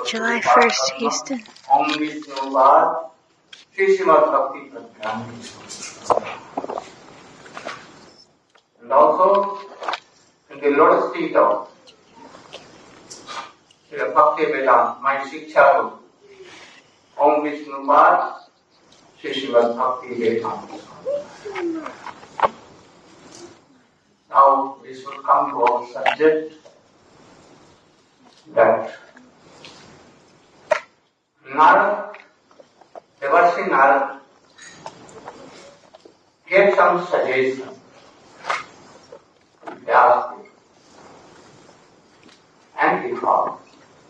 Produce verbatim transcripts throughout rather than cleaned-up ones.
July first, Houston. And also in the lotus feet of Srila Bhakti Vedanta, my Shiksha Guru, Om Vishnu Pad, Sri Srimad Bhakti Vedanta. Now we should come to our subject, that Narad, Devarsi Narad, gave some suggestion to Vyasdev, and he followed.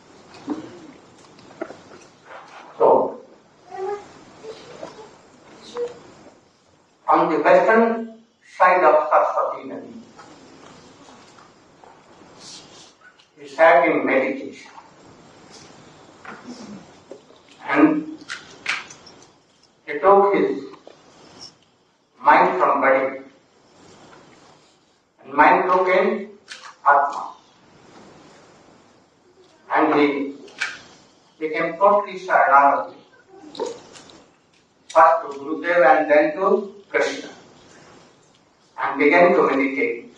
So, on the western side of Saraswati Nadi, he sat in meditation, and he took his mind from body, and mind took in Atma, and he became totally Sharanagati, first to Gurudev and then to Krishna, and began to meditate.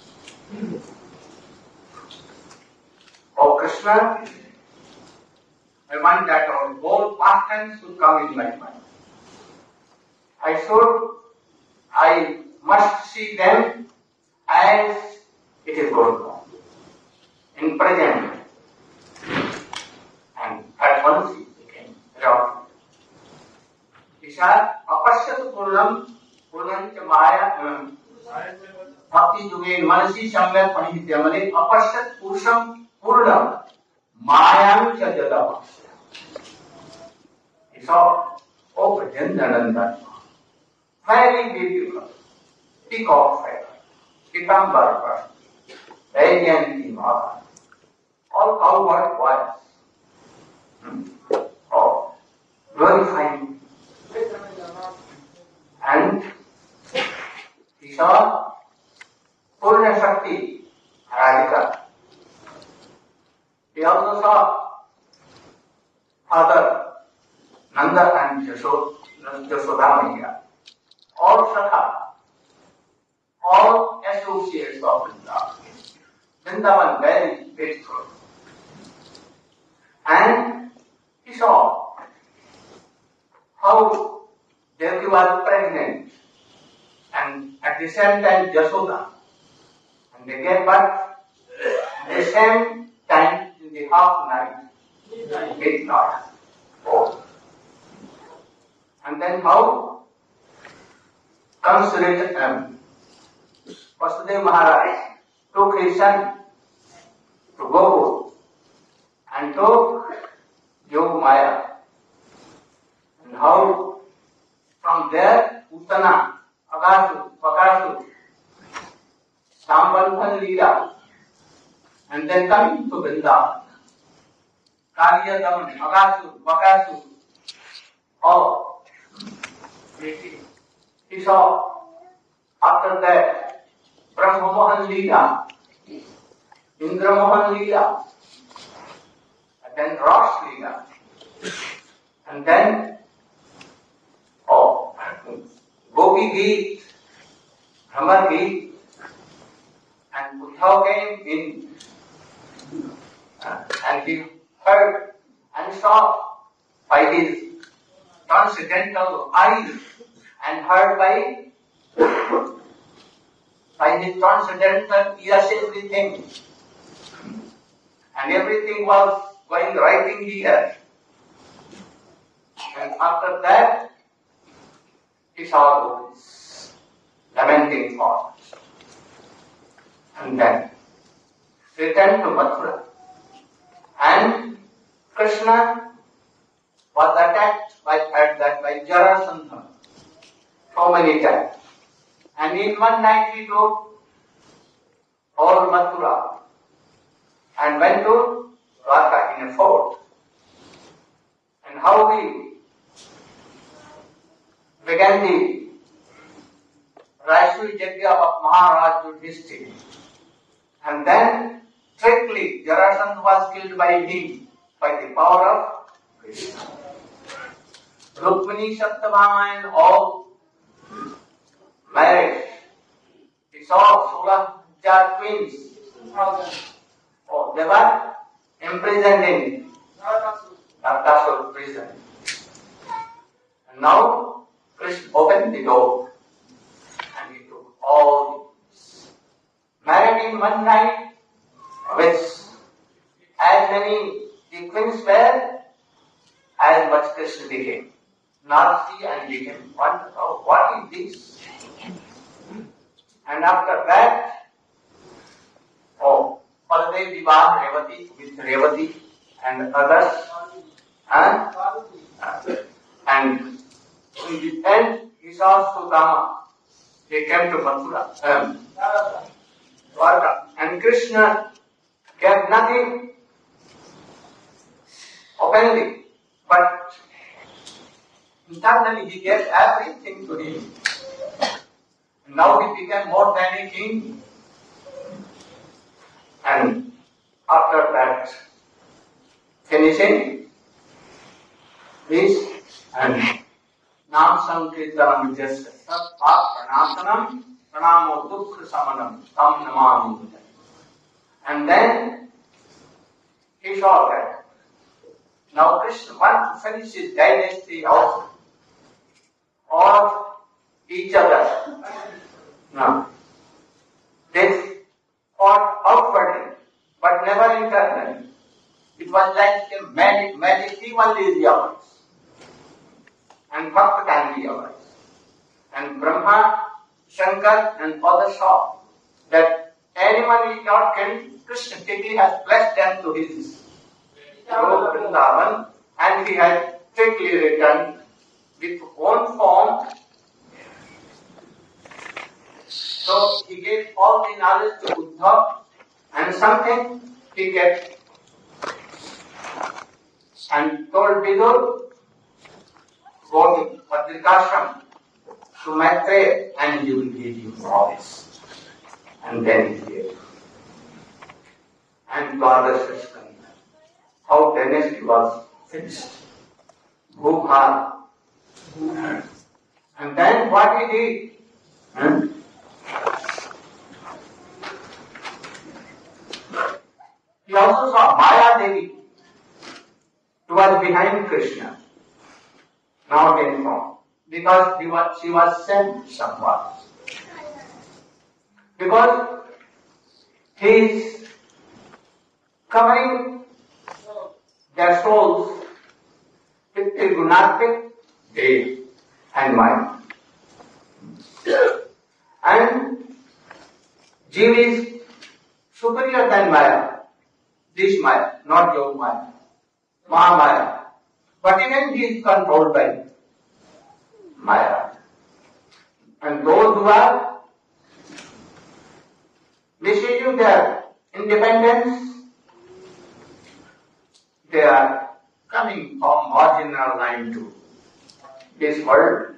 Oh Krishna, I want that our whole pastimes should come in my mind. I should, I must see them as it is going on, in present. And at once he became reality. He said, Apashyat Purnam, Purnam cha Maya, Bhakti Yuge Manasi Samyak Panihityamale, Apashyat Purusham Purnam, Mayam cha Jada. He saw, oh Brajendananda, very beautiful, peacock feather, Pitambar person, radiant in order, all cowherd voice. Oh, glorifying. And he saw Purna Shakti, Radhika. He also saw Father Nanda and Yashoda Maya, all Sakha, all associates of Vrindavan. Vrindavan very beautiful. And he saw how Devaki was pregnant, and at the same time Yashoda, and they gave birth at the same time in the half night, midnight. Oh. And then how considerate um, Vasudeva Maharaj took his son to Gokul and took Yog Maya, and how from there Uttana, Agasu, Vakasu, Sambandhan Leela, and then coming to Vrindavan, Kaliya Daman, Agasu, Vakasu, all. He saw after that Brahma Mohan Leela, Indra Mohan Leela, and then Ras Leela, and then oh, Gopi Geet, Bhramar Geet, and Uddhav came in, uh, and he heard and saw by his transcendental eyes and heard by by his transcendental ears everything, and everything was going right in here. And after that, he saw this lamenting for us. And then returned to Mathura. And Krishna was attacked by, at that by Jarasandha so many times. And in one night he took all Mathura and went to Dwarka in a fort. And how he began the Raishuri Yajna of Maharaj Yudhishthira. And then strictly Jarasandha was killed by him by the power of Krishna. Rukmini, Satyabhama and all married. He saw Solah twins. Oh, they were imprisoned in Narakasura prison. And now Krishna opened the door and he took all these. Married in one night with as many the twins were, as much Krishna became. Nasty and became one. Oh, what is this? And after that, oh, Baladev Vivah Revati with Revati and others. And, and in the end, he saw Sudama. They came to Mathura. Um, Dwarka. And Krishna gave nothing openly, but internally he gave everything to him. Now he became more than a king. And after that, finishing this and Nam Sankirtanam Jasya Sat Pranathanam Pranamo Dukha Samanam Tam Namami. And then he saw that now Krishna wants to finish his dynasty of or each other. Now, they fought outwardly, but never internally. It was like a magic, magic he only realized. And Bhakta can realize. And Brahma, Shankar and others saw that anyone is not killed, Krishna quickly has blessed them to his Lord Vrindavan, and he had quickly returned with one form. So he gave all the knowledge to Uddhava and something he kept and told Vidur, go to Padrikashram to Maitreya and he will give you all this. And then he gave. And Dwadash Skanda, how dynasty was finished. Bhupal. And then what he did? Hmm? He also saw Maya Devi, who was behind Krishna, not in form, because he was, she was sent somewhere. Because he is covering their souls with Trigunatic day and mind. And Jiva is superior than Maya. This Maya, not your Maya. Mahamaya. But even he is controlled by Maya. And those who are misusing their independence, they are coming from marginal line to this world.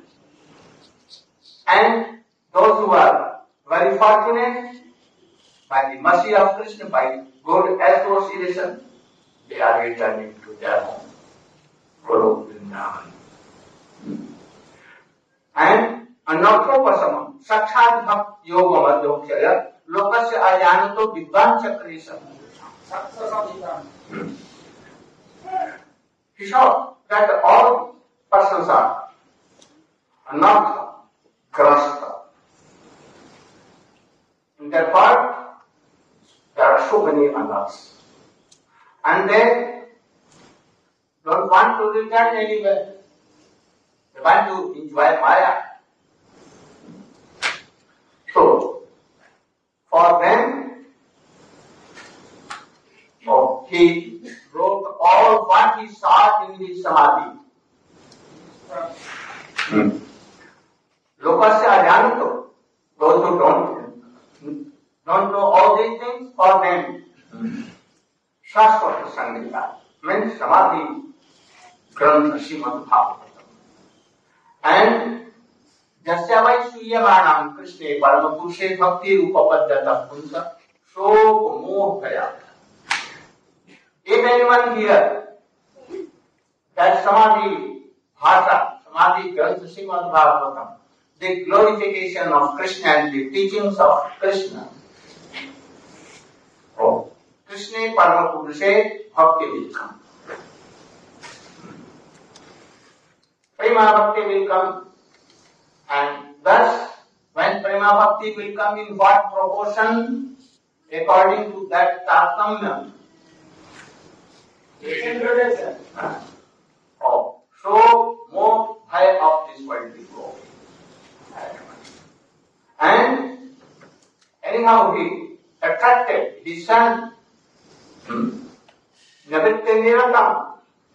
And those who are very fortunate, by the mercy of Krishna, by good association, they are returning to their home. Guru Vrindavan. And anarthopasamam, sakshat bhakt yoga madhyokshaya, lokasya ajanato vidvan chakrisam. He saw that all persons are anartha, grasta. In their part, there are so many anarthas. And they don't want to return anywhere. They want to enjoy Maya. So, for them, oh, he wrote all what he saw in his samadhi. Hmm. Lokasya ajanato, those who don't, don't know all these things, for them, Shastra Sangita means Samadhi Grantha Srimad Bhagavatam. And Jasya vai Suyamanam Krishna Paramapurushe Bhakti Rupapadyata Punsa Shok Moh Gaya. If anyone here that Samadhi Bhasha, Samadhi Grantha Srimad Bhagavatam, the glorification of Krishna and the teachings of Krishna. Oh, Krishna Paramapurushe Bhakti will come. Prema Bhakti will come, and thus when Prema Bhakti will come in what proportion? According to that Tatamya. Oh, so more high of this world will go. And anyhow he attracted his son. Navitya Niratam.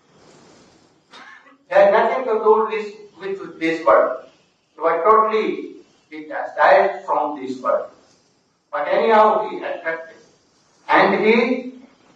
They had nothing to do this, with this world. They were totally detached from this world. But anyhow he attracted. And he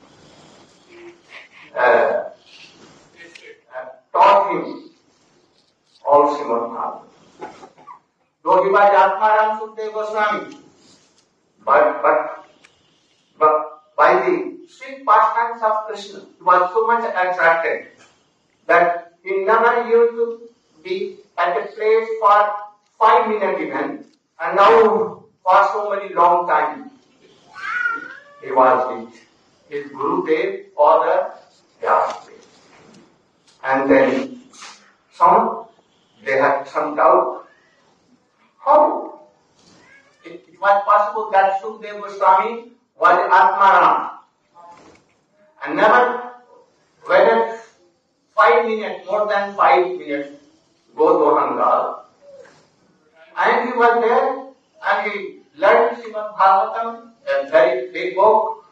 uh, uh, taught him all Srimad Bhagavatam. Though he was Atmaram Sukadeva Goswami, but, but, but by the sweet pastimes of Krishna, he was so much attracted that he never used to be at a place for five minutes even, and now for so many long time he was with his Gurudev or the Vyasadeva. And then some, they had some doubt. How? It, it was possible that Sukadeva Goswami was Atmaram and never waited five minutes, more than five minutes, go to Hangal. And he was there and he learned Srimad Bhagavatam, a very big book,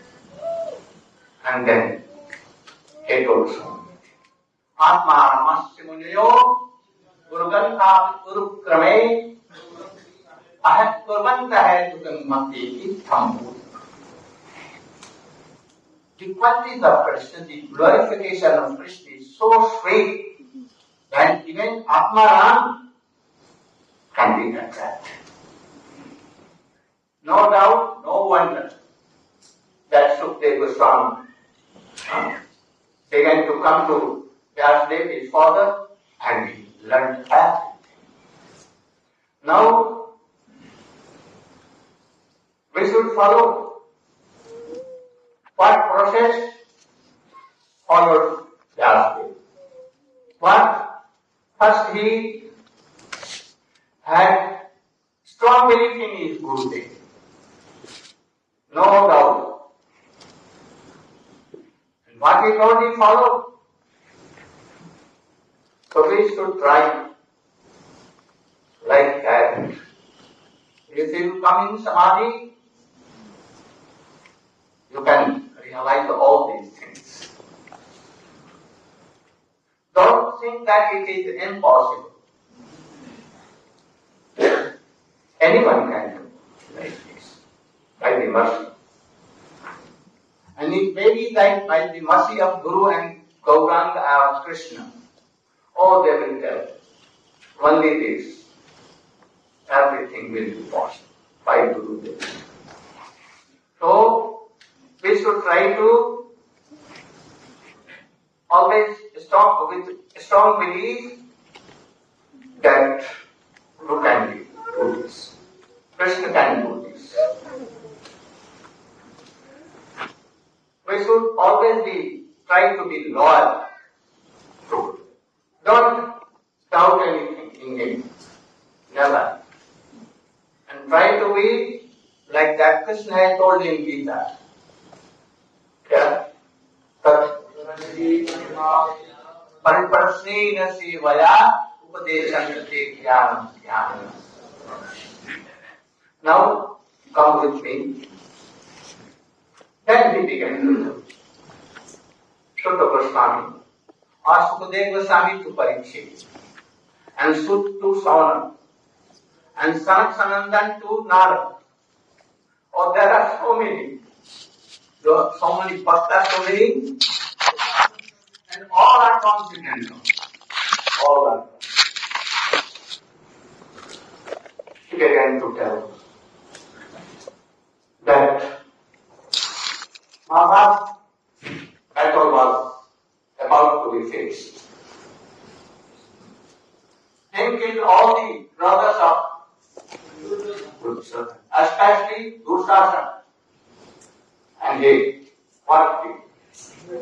and then he told Swami, Atmaramasya Muniyo Gurugantha Urukrame Ahat Kurvanta Hai Dukanmati Thambu. The qualities of Krishna, the glorification of Krishna is so sweet that even Atmaram can be attracted. No doubt, no wonder that Sukadeva Goswami uh, began to come to Vyasadeva, his father, and he learned everything. Now, we should follow what process followed Vyasadeva. But first he had strong belief in his Gurudev. No doubt. And what he told, he followed. So we should try like that. If you come in Samadhi, you can realize all these things. Don't think that it is impossible. Anyone can do like this, by the mercy. And it may be that by the mercy of Guru and Gauranga or Krishna, oh, they will tell, only this, everything will be possible by Guru Dev. So, we should try to always strong with strong belief that Guru can do this, Krishna can do this. We should always be try to be loyal to Guru. Don't doubt anything in him, never. And try to be like that Krishna has told in Gita. Yeah? Pariprasnena sevaya upadeshanate jnanam jnanam. Now, come with me. Then we began to do. Sutta Goswami, or Sukadeva Goswami to Parikshit, and Sut to Sauna, and Sanak Sanandan to Narad. Oh, there are so many. So many bhaktas, so many, and all are confident. All are. He began to tell that Mahabharata battle was about to be faced. He killed all the brothers of Duryodhana, especially Duryodhana. And he what did?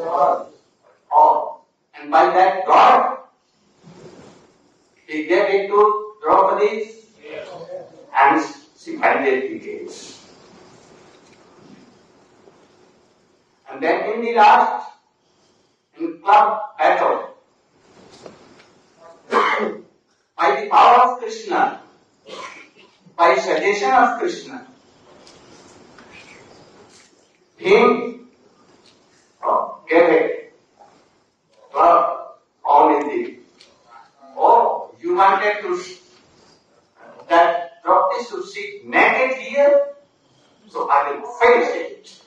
All. And by that God, he gave it to Draupadi and she handed the gates. And then in the last, in club battle, by the power of Krishna, by suggestion of Krishna, he oh, gave it club only the oh, you wanted to that Draupadi should sit naked here, so I will face it.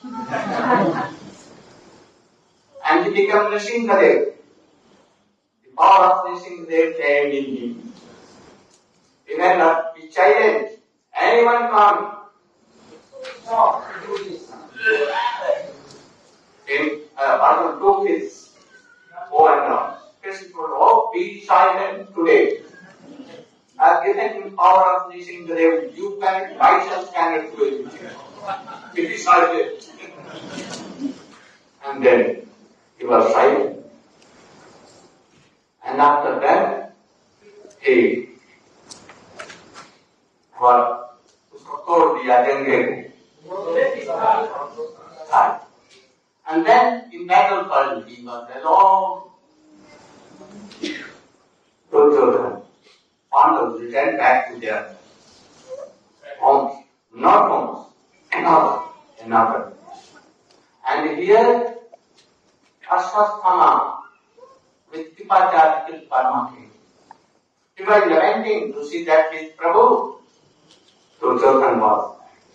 And he became Nrsimhadev. The power of Nrsimhadev came in him. He had not be challenged. Anyone come? No. In uh, Arjuna took his bow and arms. Krishna told, oh, be silent today. I have given him power of Nrsimhadev. You cannot, myself cannot do it. Be silent. And then he was silent. And after that, he was told the Ajangere. And then in battlefield, he was alone. Duryodhana, Pandavas returned back to their homes, not homes, another, another. And here, Ashwasthama with Kripacharya killed Parmaki. He was lamenting to see that his Prabhu, Duryodhana was.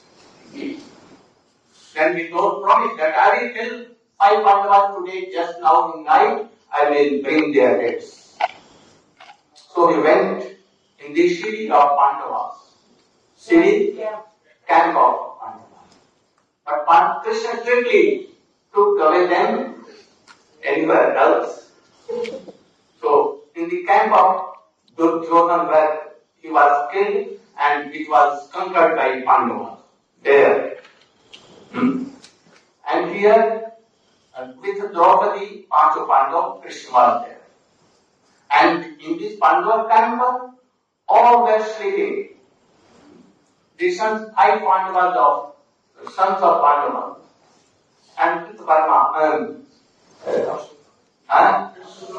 Then he told, promise that I will kill five Pandavas today, just now in night, I will bring their heads. So he went in the city of Pandavas, city, camp of Pandavas. But Krishna quickly took away them anywhere else. So in the camp of Duryodhana where he was killed and it was conquered by Pandavas. There. Hmm. And here uh, with Draupadi, Pancha Pandava, Krishna was there. And in this Pandava camp, all were sleeping. The sons, five Pandavas of uh, sons of Pandava, and with Parma, um, uh, huh?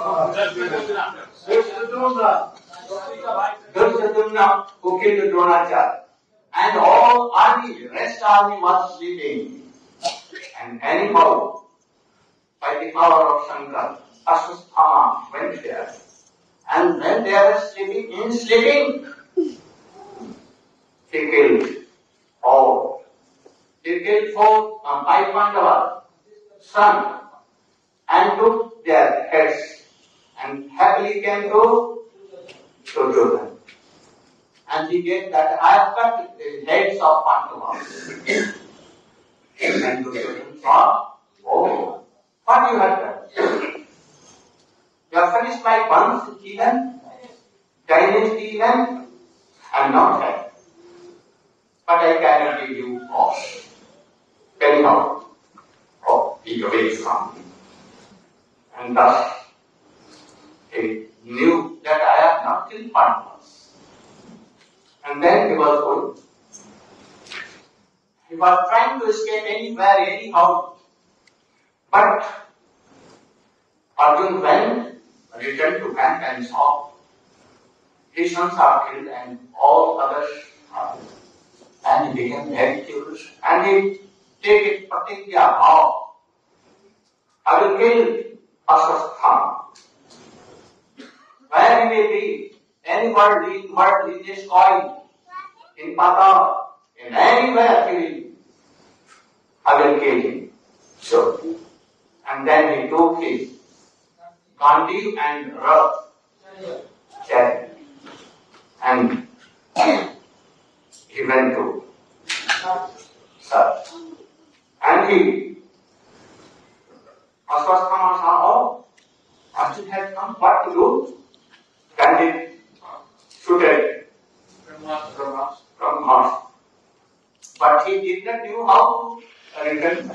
Duryodhana, who killed Dronacharya, and all army, rest army was sleeping. And anyhow, by the power of Shankar, Ashwasthama went there. And when they were sleeping, in sleeping, he killed all. He killed four, um, five Pandavas, son, and took their heads, and happily came to Duryodhana. And he gave that, I have cut the heads of Pandavas. And Duryodhana saw, oh, what you have done? You have finished my buns even, dynasty even, I am not happy. But I cannot give you all. Anyhow, oh, be away from me. And thus, he knew that I have not killed Pandavas. And then he was going. He was trying to escape anywhere, anyhow. But Arjuna went, returned to camp and saw his sons are killed and all others are killed. And he became very curious. And he take it particular vow. I will kill Ashwasthama. Where he may be, any word, in word, in this coin, in Patal, in anywhere he will be, I will kill him. So, and then he took his Gandhi and Rath chariot and he went to search. And he, Ashwasthama saw, oh, Arjun had come, what to do? Gandhi shooted from Mars. But he did not know how to return.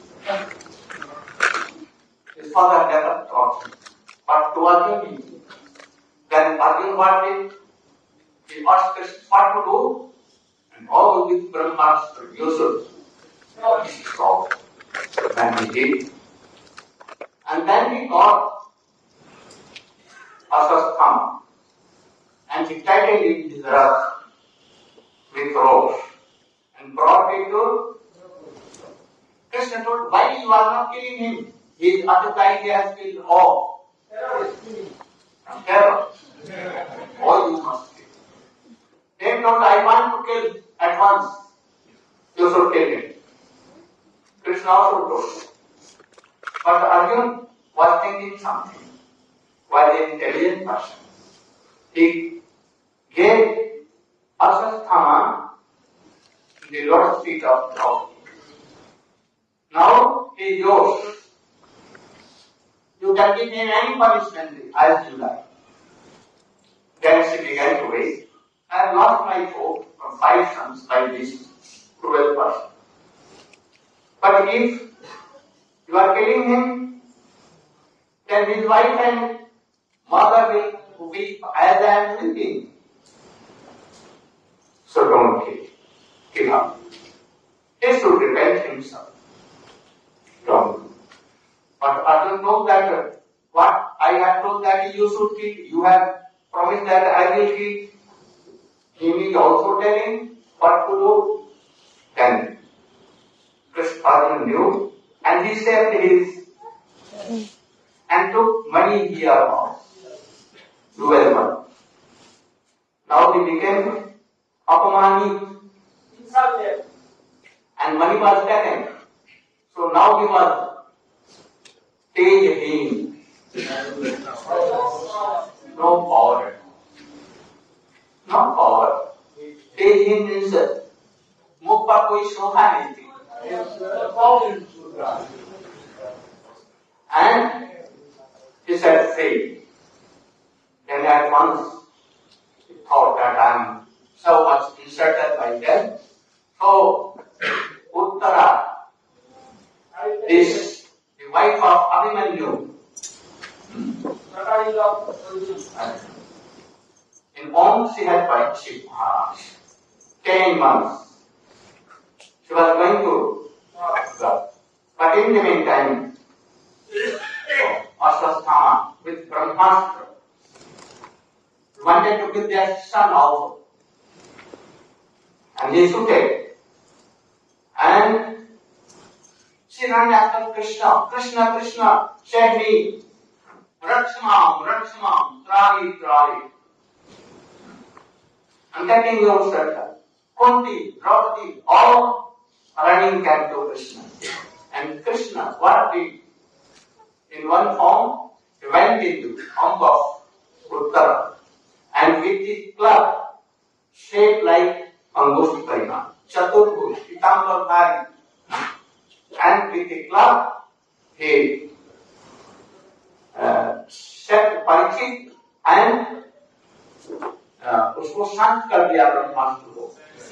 His father never taught him. But to Arjun, he knew. Then Arjun what did? He asked Krishna what to do, and all with Brahmastra, Yusuf. So, and he did. And then he got Asasthama, and he tightened in his rug with ropes and brought it to Krishna. Told, why you are not killing him? His appetite has killed all. And terror. All you must kill. They told, I want to kill at once. You should kill him. Krishna also told. But Arjun was thinking something. Was an intelligent person. He gave Asasthama the lotus feet of Draupadi. Now he is yours. You can give him any punishment as you like. Then she began to wait. I have lost my four or five sons by this cruel person. But if you are killing him, then his wife and mother will weep as I am weeping. So don't kill. Kill him. He should repent himself. Don't. But Arjun knows that what I have told that you should kill, you have promised that I will kill. He is also telling what to do. Then Krishna Arjun knew, and he saved his and took money here now. Dual money. Now he became Apamani. And money was taken. So now he was Tejaheen. No power. No power. Tejaheen means मुख पर कोई शोभा नहीं थी. And he said, free. Then at once he thought that I am so much insulted by them. So Uttara, this the wife of Abhimanyu, in whom she had Parikshit Maharaj, ten months. She was going to go. But in the meantime, Aswasthama with Brahmastra wanted to give their son also. And he shooted. And she ran after Krishna. Krishna, Krishna, save me. Rakshmam, Rakshmam, Trahi, Trahi. And taking your shelter. Kunti, Draupadi, all running came to Krishna. And Krishna, what did? In one form, he went into the form of Uttara. And with his club, shaped like Angush Parima, Chaturbhuj, Pitambar Dhari. And with the club, he uh, set Parikshit and uh, उसको शांत कर दिया ब्रह्मास्त्र को.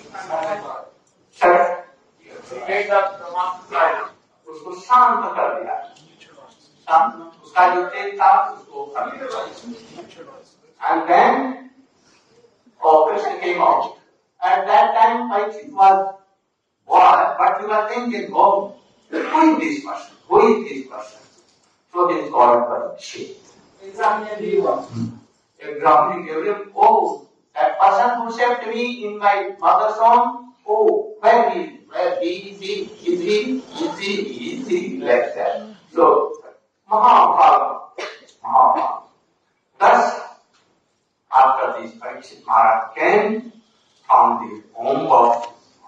उसको शांत कर दिया. शांत उसका जो तेज था उसको कर दिया. And then, oh, Krishna came out. At that time, Parikshit was bored, but he was thinking, oh, who is this person? Who is this person? So he is called Parikshit. Examining everyone. Oh, that person who saved me in my mother's home, oh, where he is? Where he is? He is he? Is he? Is he? Like that. So, Mahabharata. Mahabharata. Thus, after this, Parikshit Maharaj came from the home of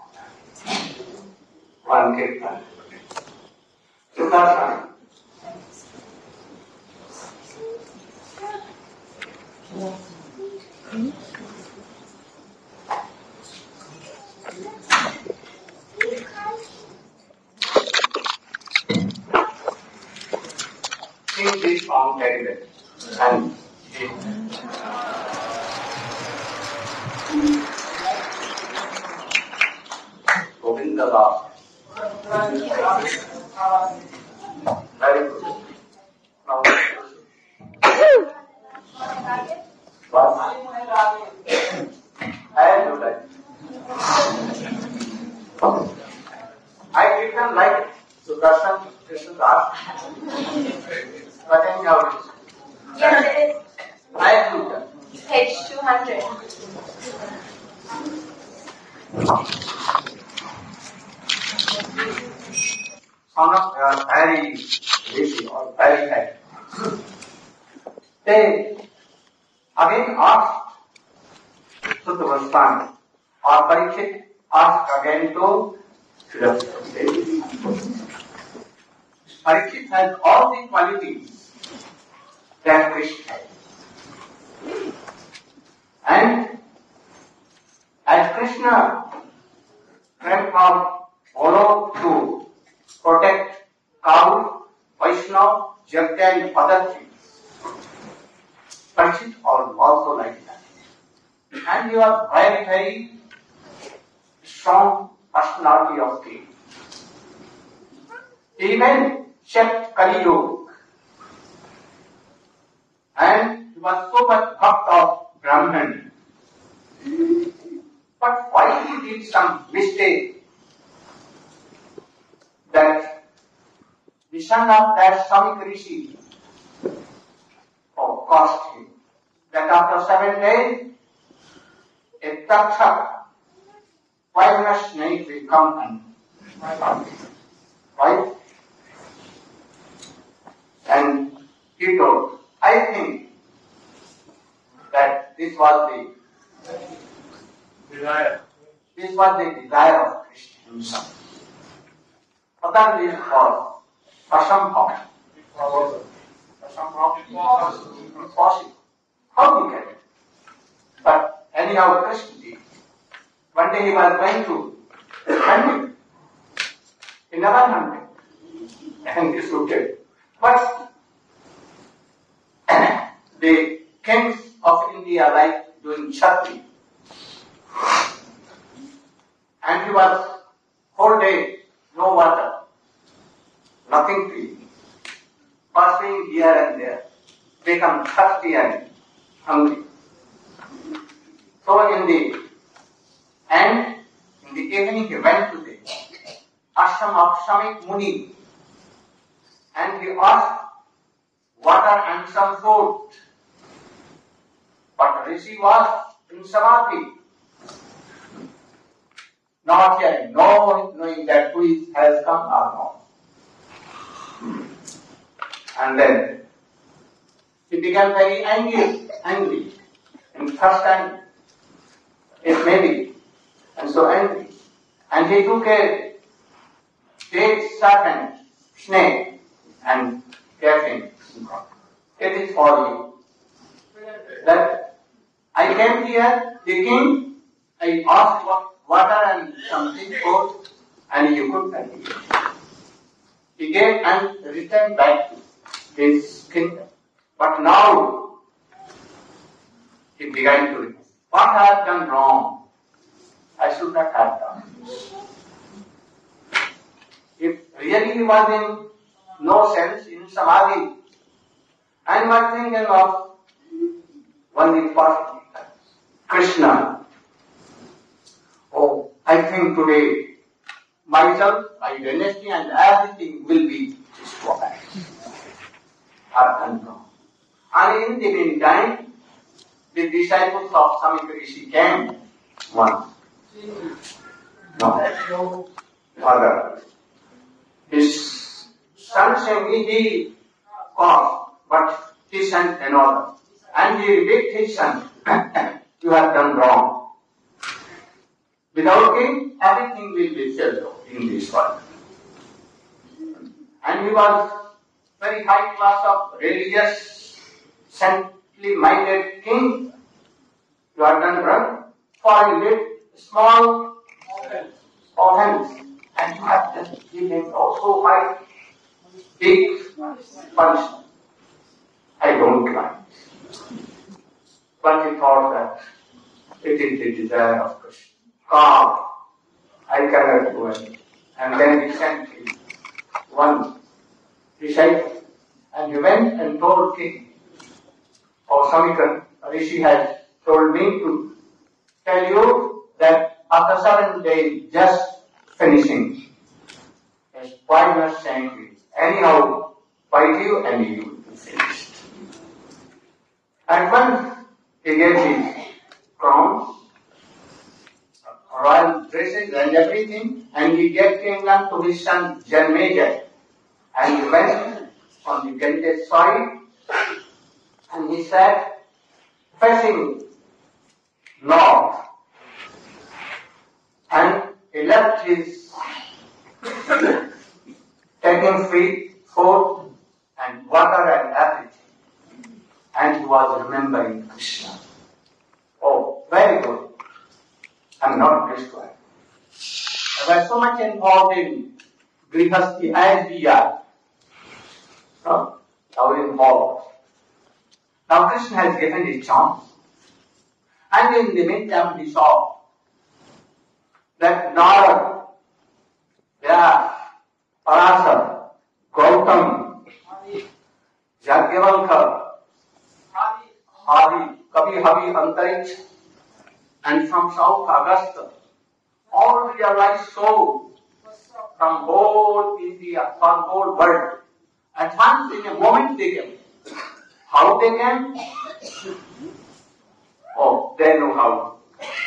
one Kirtan. Sudarshan. Sing this song very well. And Govinda Das. Very good. Now, what? I do that. I didn't like Sudarshan Krishna Das, but anyhow, Yes, it is. I do that. Page two hundred. Son of they are very lazy or very happy. They again asked Suttavasthan or Parikshit asked again to philosophy. Parikshit has all the qualities that Krishna has. And as Krishna went from Golo to protect cows, Vaishnava, Jagya and other things, Parikshit was also like that. And he was very, very strong personality of king. He even checked Kali Yuga. And he was so much bhakt of Brahman. But why he did some mistake that the son of that Samik Rishi oh, cost him. That after seven days, a Takshak, poisonous snake will come and right? And he told, I think that this was the desire. This was the desire of Krishna himself. Other is called Asambhav. Impossible. How you get it? But anyhow, Krishna did. One day he was going to hunt him. He never hunted. And he shooted. But the kings of India like doing chatti. And he was whole day, no water, nothing to eat. Passing here and there, become thirsty and hungry. So in the end, in the evening he went to the ashram of Samik Muni and he asked water and some food. But Rishi was in Samadhi, not yet no, knowing that who has come or not. And then he became very angry, angry, and first time it may be, and so angry. And he took a dead serpent, snake, and gave him. It is for you. That I came here, the king, I asked water and something food, and you could not eat. He gave and returned back to his kingdom. But now, he began to repent. What I have done wrong? I should not have done. If really he was in no sense, in Samadhi, and was thinking of only first Krishna. Oh, I think today myself, my dynasty and everything will be destroyed. I've done wrong. And in the meantime, the disciples of Samik Rishi came one. No. Father. His son saying he caused, but he sent another. And he rebuked his son. You have done wrong. Without him, everything will be filled in this world. And he was very high class of religious, saintly minded king. You have done wrong. For you did small offense. And you have just given also high, big punishment. I don't like. but he thought that it is the desire of Krishna. Come, I cannot go in. And then he sent him one disciple, and he went and told king, "Oh, Samika, Rishi has told me to tell you that after seven days, just finishing, his poisonous sanctuary, anyhow, fight you and you will be finished." At once, he gave his crown, royal dresses and everything, and he gave kingdom to his son Janmeja. And he went on the Ganges side, and he sat facing north, and he left his taking feet, food, and water and everything, and he was remembering Krishna. Oh, very good. I'm not this one. I was so much involved in Grihasti as we are. No? Now involved. Now Krishna has given his chance. And in the meantime he saw that Narad, Vyas, Parasar, Gautam, Yajnavalkya, Hari, Kavi Havi Antariksh, and from South Augusta, all realized souls from whole India, from whole world. At once, in a moment they came. How they came? Oh, they know how.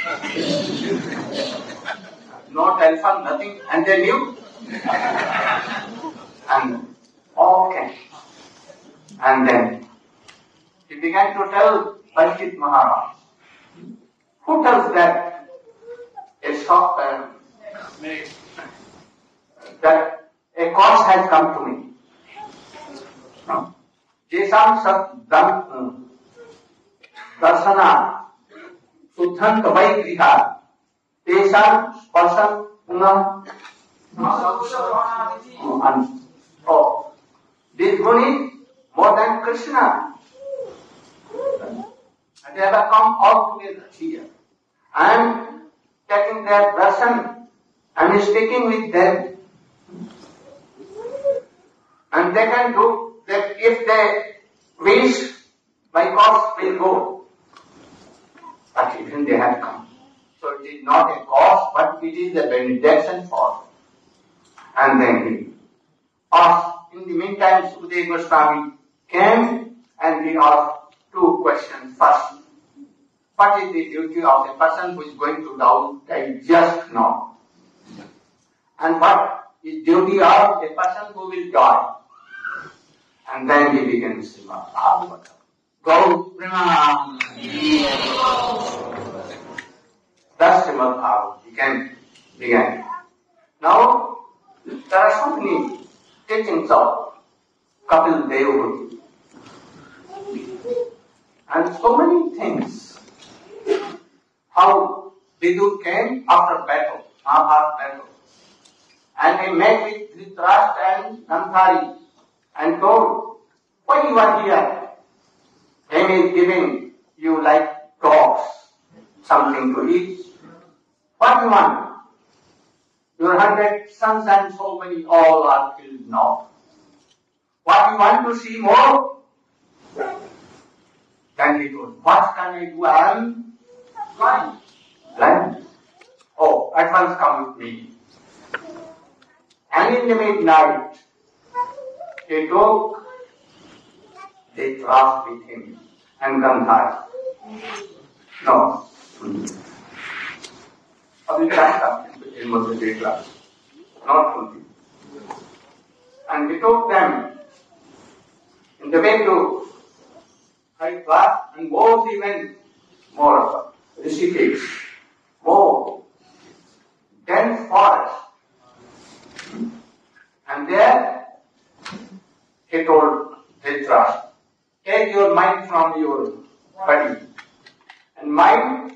No telephone, nothing, and they knew. And all came. And then he began to tell Parikshit Maharaj, who tells that a shop, uh, that a cause has come to me? No. Jesam sat darsana suddhant vai griha tesam sparsam punam. Oh, this Guni more than Krishna. And they have come all together here and taking their darshan and speaking with them. And they can do that if they wish, my cause will go. But even they have come. So it is not a cause, but it is a benediction for them. And then he asked, in the meantime, Sukadeva Goswami came and he asked two questions. First, what is the duty of a person who is going to die just now? And what is duty of a person who will die? And then he began Srimad Bhagavatam. Go Pranam. Thus Srimad Bhagavatam began, began. Now, there are so many teachings of Kapil Dev and so many things. How Vidur came after battle, Mahabharata battle, and he met with Dhritarashtra and Gandhari and told, why you are here? He is giving you like dogs something to eat. What do you want? Your hundred sons and so many all are killed now. What you want to see more? Then he told, what can I do? I am blind. Blind. Oh, at once come with me. And in the midnight, he took the cloth with him and Gandhari. No. Abhi Gandhari in the class. Not only. And he took them in the way to Haridwar, and both even more Rishikesh, more dense forest. And there he told Dhritarashtra, take your mind from your body. And mind,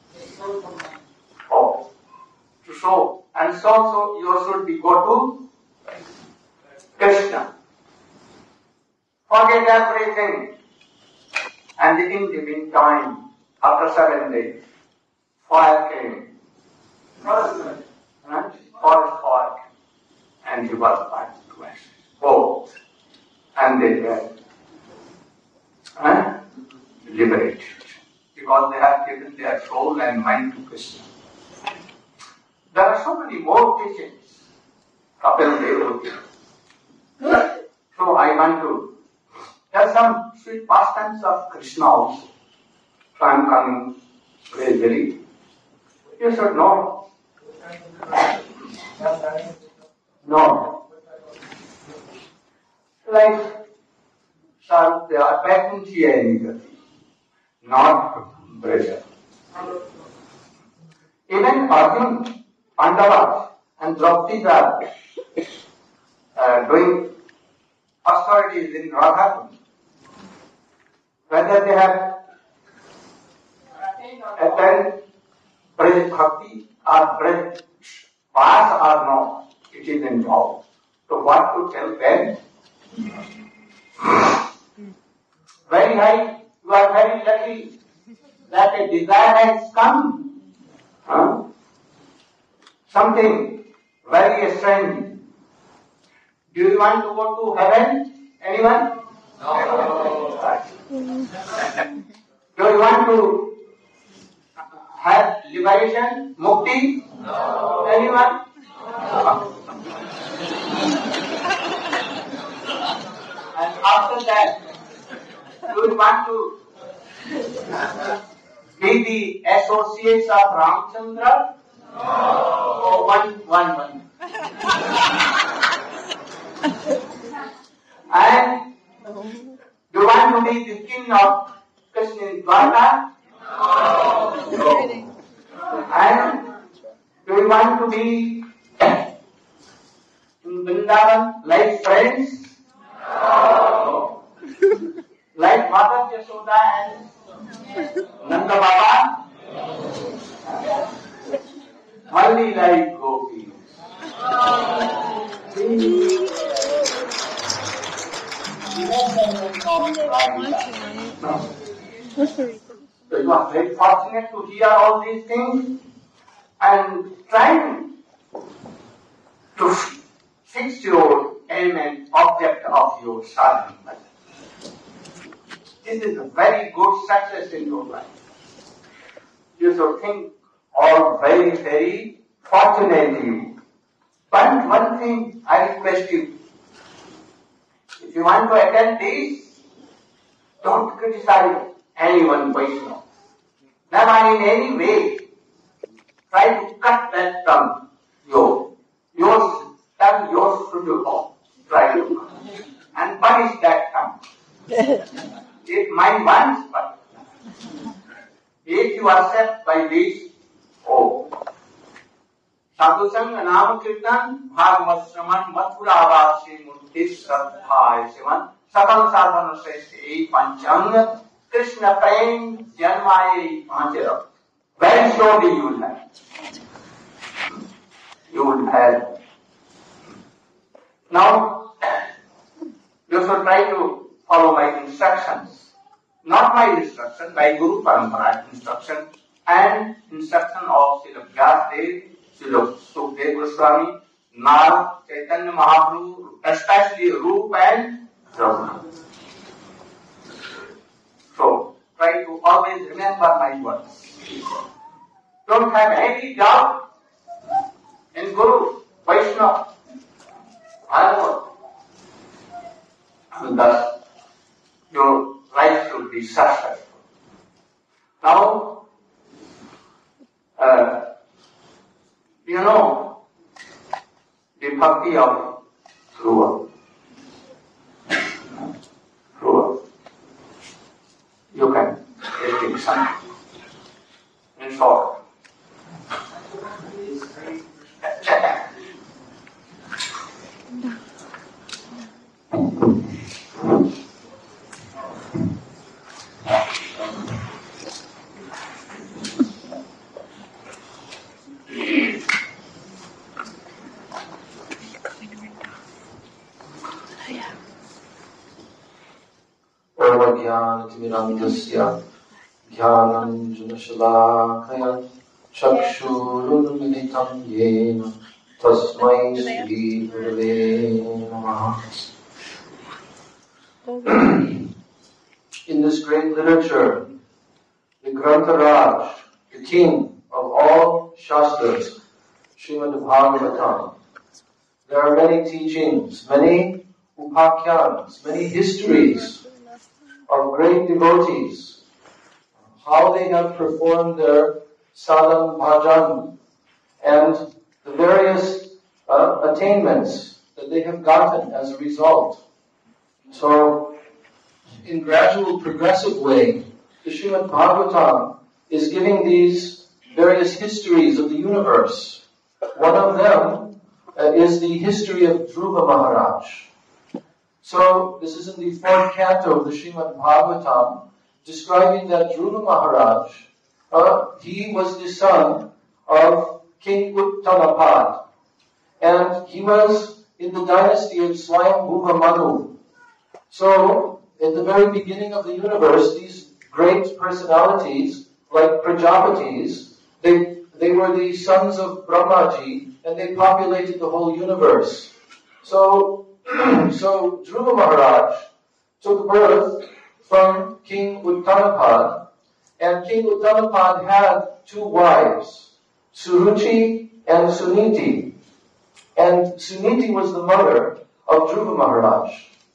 oh, to show. And so, so you should be go to Krishna. Forget everything. And in the meantime, After seven days, fire came. Forest fire, and he was burned to ashes. Both. And they were uh, liberated because they have given their soul and mind to Krishna. There are so many more teachings. Kapil Dev. So I want to tell some sweet pastimes of Krishna also. So I am coming very, very. You should know. No. Like, sir, they are Vaikuntha and not Braja. Even Arjun, Pandavas and Draupadi are uh, doing austerities in Radhakund. Whether they have attained Braj Bhakti or Braj Pass or not, it is involved. So what to tell them? Very high, you are very lucky that a desire has come. Huh? Something very strange. Do you want to go to heaven? Anyone? No. Do you want to have liberation, mukti? No. Anyone? No. And after that, do you want to be the associates of Ramchandra? No. Oh, one, one, one. And do you want to be the king of Krishna in Dwarka? No. No. And do you want to be in Vrindavan like friends? No. Like Mother Yashoda and Nanda Baba? Only like gopis. So you are very fortunate to hear all these things and trying to fix your aim and object of your sadhana. This is a very good success in your life. You should think all very, very fortunate you. But one thing I request you, if you want to attend this, don't criticize anyone Vaishnava. Never in any way try to cut that tongue. Your, yours, tongue, yours should be off. Try to cut. And punish that tongue. If mine once, but if you accept by this, oh, Sadhu Sangha Nam Kirtan, Bhagavad Shraman, Mathura Vasi Murti Sadhai Sivan, Sakal Sadhana Sresti Panchang, Krishna Prem, Janmai Panchara. Very slowly you will have. You will have. Now, you should try to follow my instructions. Not my instruction, by Guru Parampara instruction and instruction of Srila Vyasdev, Srila Sukdev Goswami, Nag, Chaitanya Mahaprabhu, especially Rupa and Raghunath. So, try to always remember my words. Don't have any doubt in Guru, Vaishnava, Bhagavad. And thus, your life should be successful. Now, uh, you know, the bhakti of Dhruva. Dhruva. You can take some. In short. Jnananjana Shalakaya Chakshurunmilitam Yena Tasmai Shri Gurave Namaha. In this great literature, the Grantha Raj, the king of all Shastras, Srimad Bhagavatam, there are many teachings, many upakhyans, many histories of great devotees, how they have performed their sadhan bhajan and the various uh, attainments that they have gotten as a result. So, in gradual, progressive way, the Srimad Bhagavatam is giving these various histories of the universe. One of them uh, is the history of Dhruva Maharaj. So, this is in the fourth canto of the Srimad Bhagavatam, describing that Dhruva Maharaj, uh, he was the son of King Uttanapad, and he was in the dynasty of Swayambhuva Manu. So, at the very beginning of the universe, these great personalities, like Prajapatis, they, they were the sons of Brahmaji, and they populated the whole universe. So, so Dhruva Maharaj took birth from King Uttanapad, and King Uttanapad had two wives, Suruchi and Suniti. And Suniti was the mother of Dhruva Maharaj.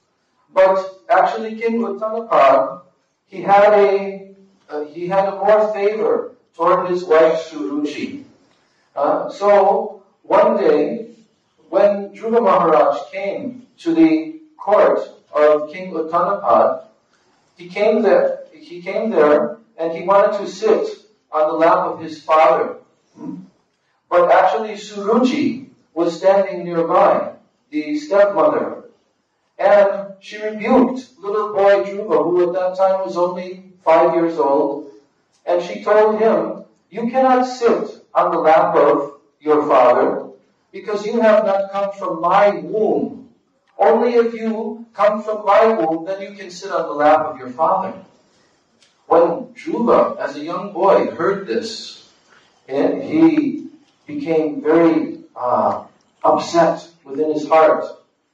But actually King Uttanapad, he had a uh, he had a more favor toward his wife Suruchi. Uh, so one day, when Dhruva Maharaj came to the court of King Uttanapad, he came there. He came there, and he wanted to sit on the lap of his father. But actually, Suruchi was standing nearby, the stepmother, and she rebuked little boy Dhruva, who at that time was only five years old, and she told him, "You cannot sit on the lap of your father, because you have not come from my womb. Only if you come from my womb, then you can sit on the lap of your father." When Dhruva, as a young boy, heard this, and he became very uh, upset within his heart.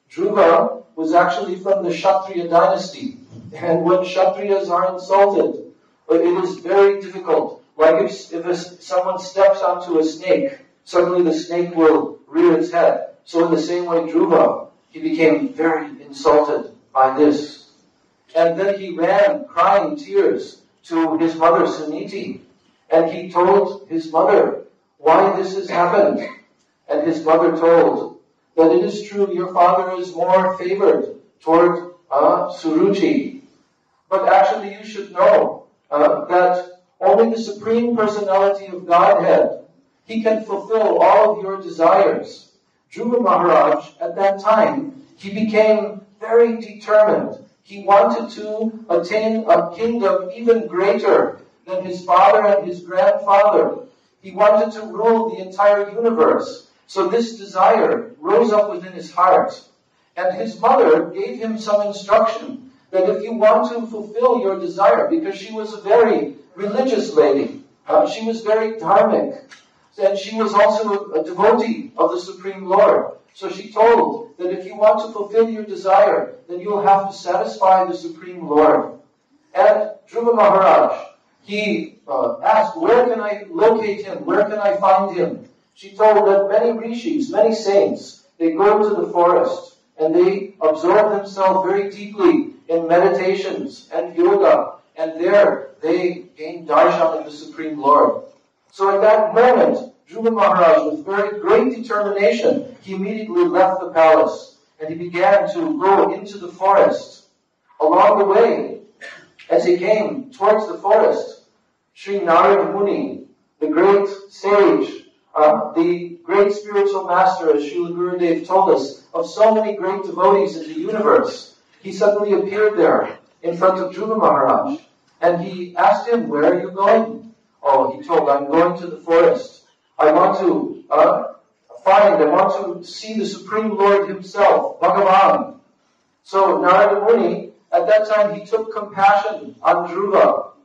Dhruva was actually from the Kshatriya dynasty, and when Kshatriyas are insulted, it is very difficult. Like if, if a, someone steps onto a snake, suddenly the snake will rear its head. So in the same way, Dhruva, he became very insulted by this. And then he ran, crying tears, to his mother Suniti. And he told his mother why this has happened. And his mother told that it is true, your father is more favored toward uh, Suruchi. But actually you should know uh, that only the Supreme Personality of Godhead, he can fulfill all of your desires. Dhruva Maharaj, at that time, he became very determined. He wanted to attain a kingdom even greater than his father and his grandfather. He wanted to rule the entire universe. So this desire rose up within his heart. And his mother gave him some instruction that if you want to fulfill your desire, because she was a very religious lady, uh, she was very dharmic, and she was also a devotee of the Supreme Lord. So she told that if you want to fulfill your desire, then you'll have to satisfy the Supreme Lord. And Dhruva Maharaj, he uh, asked, where can I locate him? Where can I find him? She told that many rishis, many saints, they go to the forest and they absorb themselves very deeply in meditations and yoga. And there they gain darshan of the Supreme Lord. So at that moment, Dhruva Maharaj, with very great determination, he immediately left the palace and he began to go into the forest. Along the way, as he came towards the forest, Sri Narada Muni, the great sage, uh, the great spiritual master, as Srila Gurudev told us, of so many great devotees in the universe, he suddenly appeared there in front of Dhruva Maharaj. And he asked him, where are you going? Oh, he told, I'm going to the forest. I want to uh, find, I want to see the Supreme Lord himself, Bhagavan. So Narada Muni, at that time, he took compassion on Dhruva.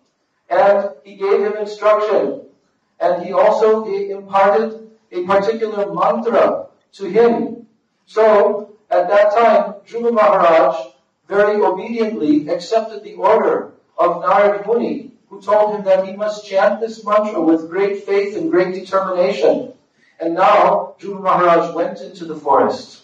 and he gave him instruction. And he also gave, imparted a particular mantra to him. So, at that time, Dhruva Maharaj very obediently accepted the order of Narad Muni, who told him that he must chant this mantra with great faith and great determination. And now, Dhruva Maharaj went into the forest.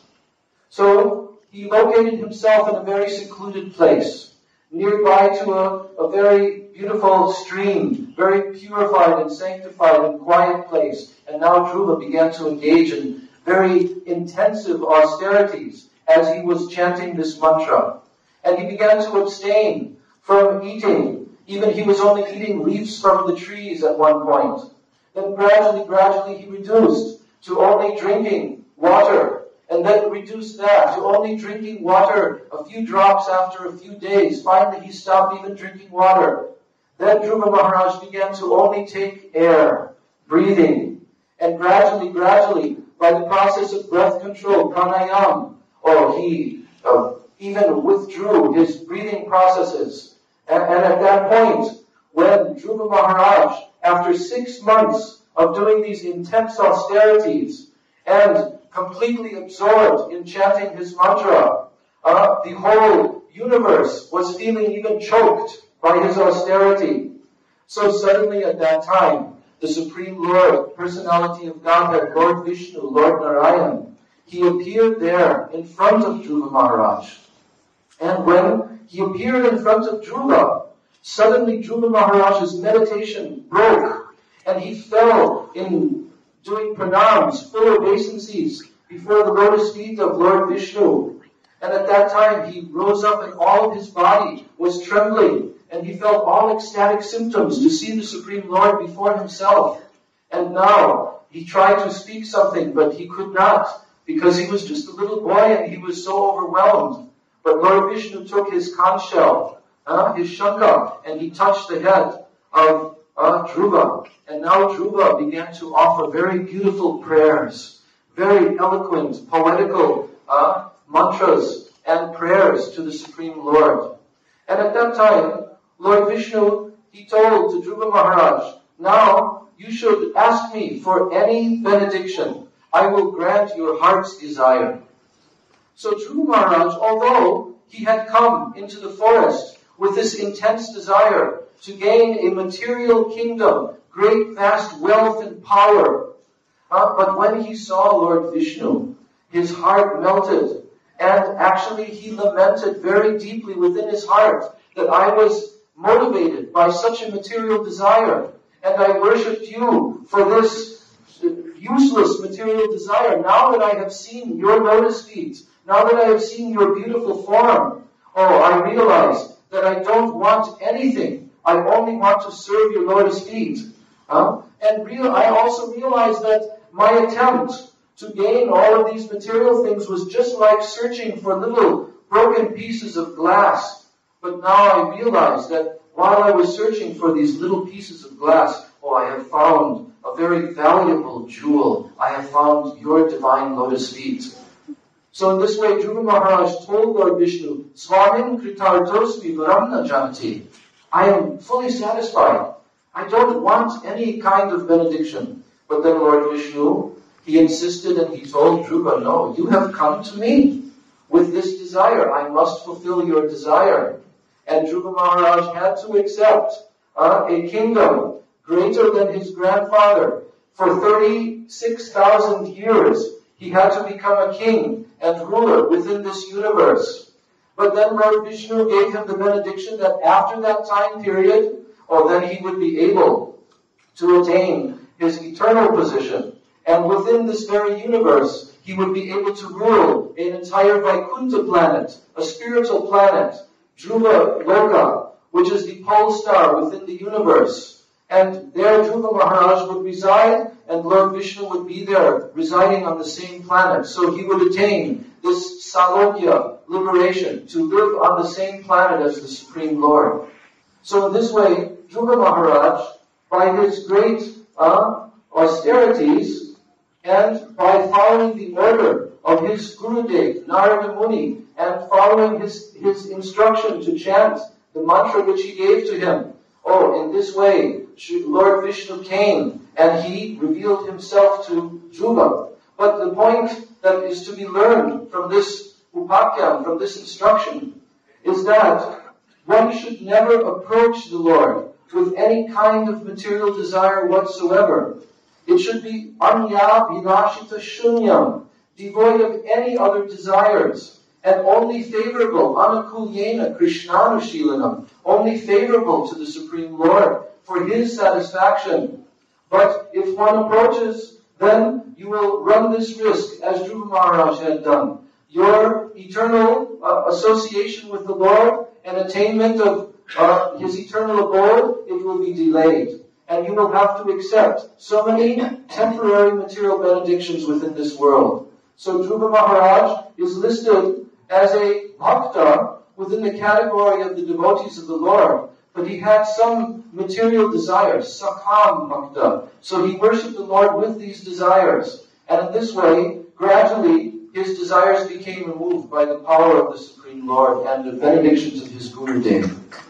So, he located himself in a very secluded place, nearby to a, a very beautiful stream, very purified and sanctified and quiet place. And now Dhruva began to engage in very intensive austerities as he was chanting this mantra. And he began to abstain from eating. Even he was only eating leaves from the trees at one point. Then gradually, gradually he reduced to only drinking water. And then reduced that to only drinking water a few drops after a few days. Finally he stopped even drinking water. Then Dhruva Maharaj began to only take air, breathing. And gradually, gradually, by the process of breath control, pranayam, or he uh, even withdrew his breathing processes. And, and at that point, when Dhruva Maharaj, after six months of doing these intense austerities and completely absorbed in chanting his mantra, uh, the whole universe was feeling even choked by his austerity. So suddenly at that time, the Supreme Lord, Personality of Godhead, Lord Vishnu, Lord Narayan, he appeared there in front of Dhruva Maharaj. And when he appeared in front of Dhruva, suddenly Dhruva Maharaj's meditation broke, and he fell in doing pranams, full obeisances before the lotus feet of Lord Vishnu. And at that time he rose up and all of his body was trembling, and he felt all ecstatic symptoms to see the Supreme Lord before himself. And now he tried to speak something, but he could not, because he was just a little boy and he was so overwhelmed. But Lord Vishnu took his conch shell, uh, his shankha, and he touched the head of uh, Dhruva. And now Dhruva began to offer very beautiful prayers, very eloquent, poetical uh, mantras and prayers to the Supreme Lord. And at that time, Lord Vishnu, he told to Dhruva Maharaj, now you should ask me for any benediction. I will grant your heart's desire. So Dhruva Maharaj, although he had come into the forest with this intense desire to gain a material kingdom, great vast wealth and power, uh, but when he saw Lord Vishnu, his heart melted, and actually he lamented very deeply within his heart that I was motivated by such a material desire, and I worshipped you for this useless material desire. Now that I have seen your lotus feet, now that I have seen your beautiful form, oh, I realize that I don't want anything. I only want to serve your lotus feet. Huh? And real, I also realize that my attempt to gain all of these material things was just like searching for little broken pieces of glass. But now I realize that while I was searching for these little pieces of glass, oh, I have found a very valuable jewel. I have found your divine lotus feet. So in this way, Dhruva Maharaj told Lord Vishnu, Swamin kritartosmi varamna janti. I am fully satisfied. I don't want any kind of benediction. But then Lord Vishnu, he insisted and he told Dhruva, no, you have come to me with this desire. I must fulfill your desire. And Dhruva Maharaj had to accept uh, a kingdom greater than his grandfather. For thirty-six thousand years, he had to become a king and ruler within this universe. But then Lord Vishnu gave him the benediction that after that time period, or then he would be able to attain his eternal position. And within this very universe, he would be able to rule an entire Vaikuntha planet, a spiritual planet, Dhruva Loka, which is the pole star within the universe. And there Dhruva Maharaj would reside, and Lord Vishnu would be there, residing on the same planet. So he would attain this Salokya, liberation, to live on the same planet as the Supreme Lord. So in this way, Dhruva Maharaj, by his great uh, austerities, and by following the order of his Gurudev, Narada Muni, and following his, his instruction to chant the mantra which he gave to him, Oh, in this way, Lord Vishnu came and he revealed himself to Dhruva. But the point that is to be learned from this upakyam, from this instruction, is that one should never approach the Lord with any kind of material desire whatsoever. It should be anya vinashita shunyam, devoid of any other desires, and only favorable, anakulyena krishnanushilanam, only favorable to the Supreme Lord, for His satisfaction. But if one approaches, then you will run this risk, as Dhruva Maharaj had done. Your eternal uh, association with the Lord and attainment of uh, His eternal abode, it will be delayed. And you will have to accept so many temporary material benedictions within this world. So Dhruva Maharaj is listed as a bhakta within the category of the devotees of the Lord. But he had some material desires, sakam bhakta. So he worshipped the Lord with these desires. And in this way, gradually, his desires became removed by the power of the Supreme Lord and the benedictions of his Guru Dev.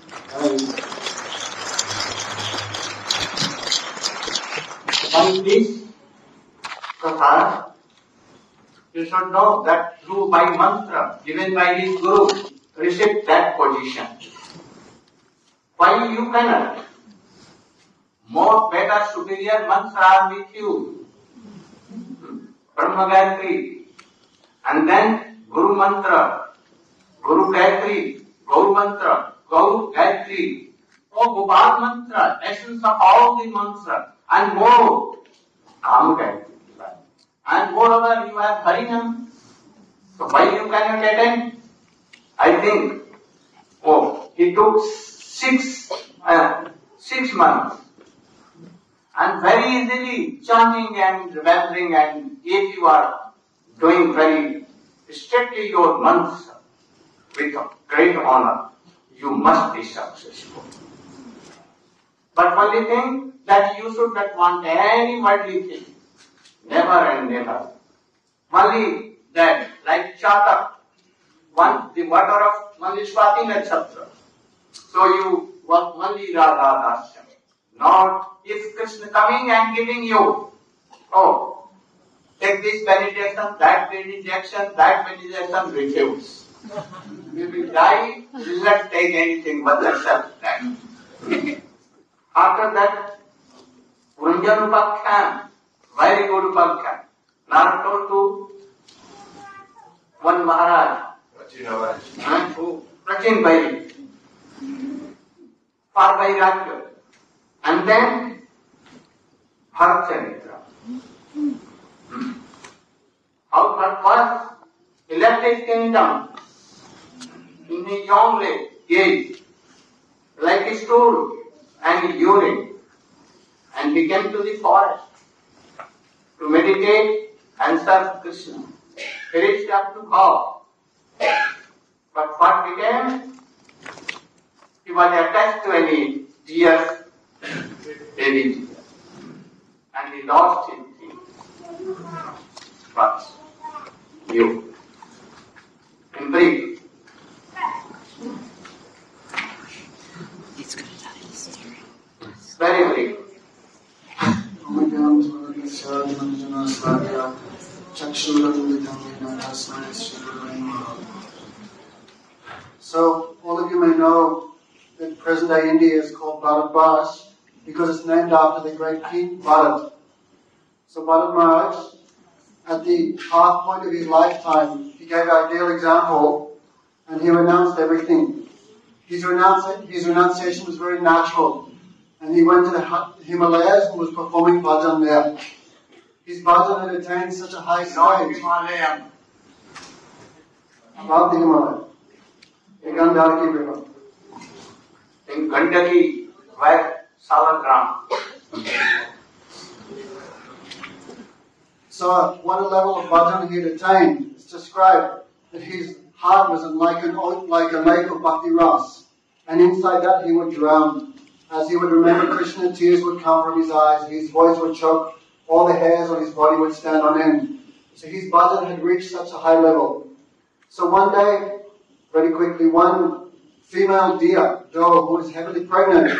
By this katha, you should know that through by mantra given by his Guru, received that position. Why you cannot? More better, superior mantra are with you. Brahma Gayatri, and then Guru Mantra, Guru Gayatri, Gaur Mantra, Gaur Gayatri, oh Gopal Mantra, essence of all the mantra, and more, Ram Gayatri. And moreover, you have Harinam. So why you cannot attend? I think, oh, he took six, uh, six months. And very easily chanting and remembering, and if you are doing very strictly your mantra with great honor, you must be successful. But only thing that you should not want any worldly thing. Never and never. Only that, like Chatak, one, the water of Manishwati Nakshatra. So you want only Radha Dasya. Not if Krishna coming and giving you, oh, take this benediction, that benediction, that benediction, refuse. You will die, you will not take anything but accept that. After that, Punjan Upakhyan, very good Upakhyan. Now told to one Maharaj, who Prachin Bhairi, for Vairagya. And then, Bharat Charitra. How Bharat was? He left his kingdom in a young age, like a stool and urine, and he came to the forest to meditate and serve Krishna. He reached up to God. But what became? He was attached to any deer. Baby, and he lost his teeth. But you, in brief, very brief. So, all of you may know that present-day India is called Bharatvarsh, because it's named after the great king Bharat. So Bharat Maharaj, at the half point of his lifetime, he gave ideal example and he renounced everything. His, renunci- his renunciation was very natural, and he went to the Himalayas and was performing bhajan there. His bhajan had attained such a high stage. Himalayan. Above the Himalaya, the Gandhaki River. In Gandaki, where Salagram. So, what a level of bhajan he had attained. It's described that his heart was like, an, like a lake of bhakti ras, and inside that he would drown. As he would remember Krishna, tears would come from his eyes, his voice would choke, all the hairs on his body would stand on end. So his bhajan had reached such a high level. So one day, very quickly, one female deer, doe, who was heavily pregnant,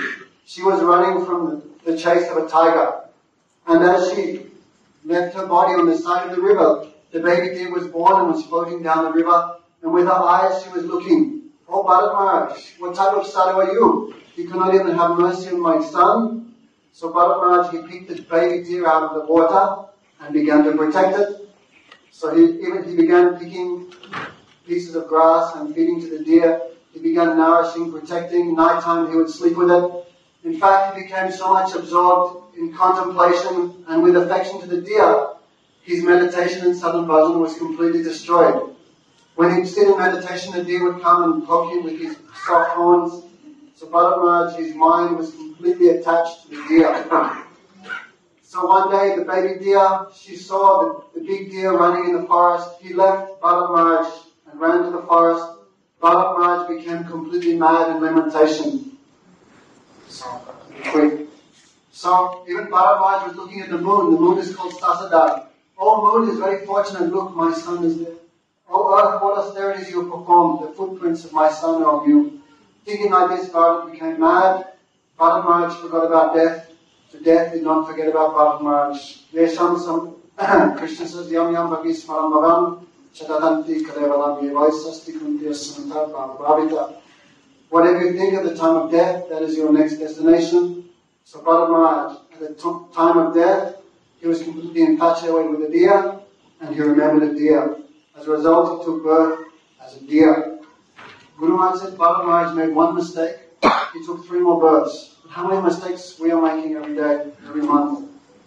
she was running from the chase of a tiger. And as she left her body on the side of the river, the baby deer was born and was floating down the river. And with her eyes, she was looking, "Oh, Bharat Maharaj, what type of sadhu are you? You cannot even have mercy on my son." So Bharat Maharaj, he picked the baby deer out of the water and began to protect it. So he even he began picking pieces of grass and feeding to the deer. He began nourishing, protecting. Nighttime he would sleep with it. In fact, he became so much absorbed in contemplation and with affection to the deer, his meditation and sadhana bhajan was completely destroyed. When he'd sit in meditation, the deer would come and poke him with his soft horns. So Bharat Maharaj, his mind was completely attached to the deer. So one day, the baby deer, she saw the, the big deer running in the forest. He left Bharat Maharaj and ran to the forest. Bharat Maharaj became completely mad in lamentation. So, quick. So, even Bharat Maharaj was looking at the moon. The moon is called Sasadar. Oh, moon is very fortunate. Look, my son is there. Oh, earth, what austerities you have performed. The footprints of my son are on you. Thinking like this, Bharat became mad. Bharat Maharaj forgot about death. So death did not forget about Bharat Maharaj. Yesham some Krishna says, Yam Yam Bhagi Smaram Bhavam Chatadanti Kadevalam Yevaisasti Kuntiya Samanta Bhavita. Whatever you think at the time of death, that is your next destination. So Bharat Maharaj, at the t- time of death, he was completely infatuated with the deer, and he remembered a deer. As a result, he took birth as a deer. Guru Maharaj said Bharat Maharaj made one mistake. He took three more births. How many mistakes we are making every day, every month?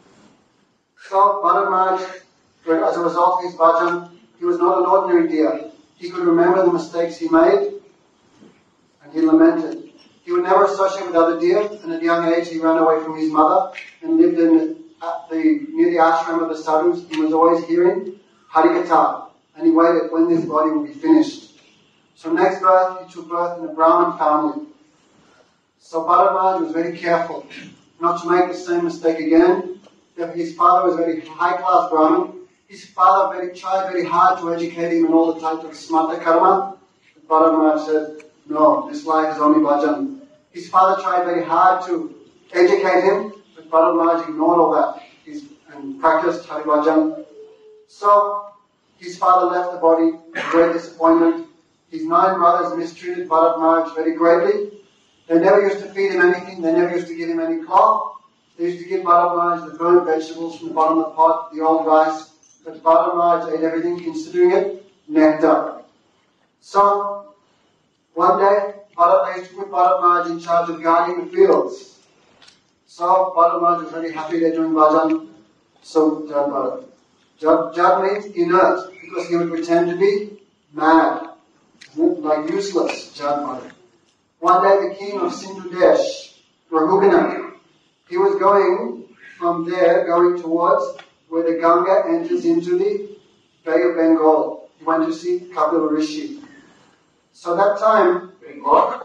So Bharat Maharaj, as a result of his bhajan, he was not an ordinary deer. He could remember the mistakes he made, and he lamented. He would never associate with other deer, and at a young age he ran away from his mother and lived in at the near the ashram of the sadhus. He was always hearing Harikatha, and he waited when this body would be finished. So next birth, he took birth in a Brahmin family. So Bharat Maharaj was very careful not to make the same mistake again. His father was a very high-class Brahmin. His father very, tried very hard to educate him in all the types of smarta karma. But Bharat Maharaj said, no, this life is only bhajan. His father tried very hard to educate him, but Bharat Maharaj ignored all that He's, and practiced Hari Bhajan. So his father left the body with great disappointment. His nine brothers mistreated Bharat Maharaj very greatly. They never used to feed him anything. They never used to give him any cloth. They used to give Bharat Maharaj the burnt vegetables from the bottom of the pot, the old rice. But Bharat Maharaj ate everything, considering it nectar. So, one day, Bharat used to put Bharat Maharaj in charge of guarding the fields. So, Bharat Maharaj was very happy they're doing bhajan. So, Jad Bharat. Jad, Jad means inert, because he would pretend to be mad, like useless, Jad Bharat. One day, the king of Sindhu Desh, Raghuganath, he was going from there, going towards where the Ganga enters into the Bay of Bengal. He went to see Kapila Rishi. So that time, Bengal.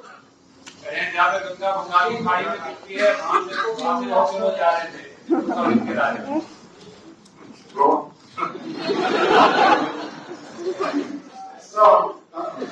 So, uh,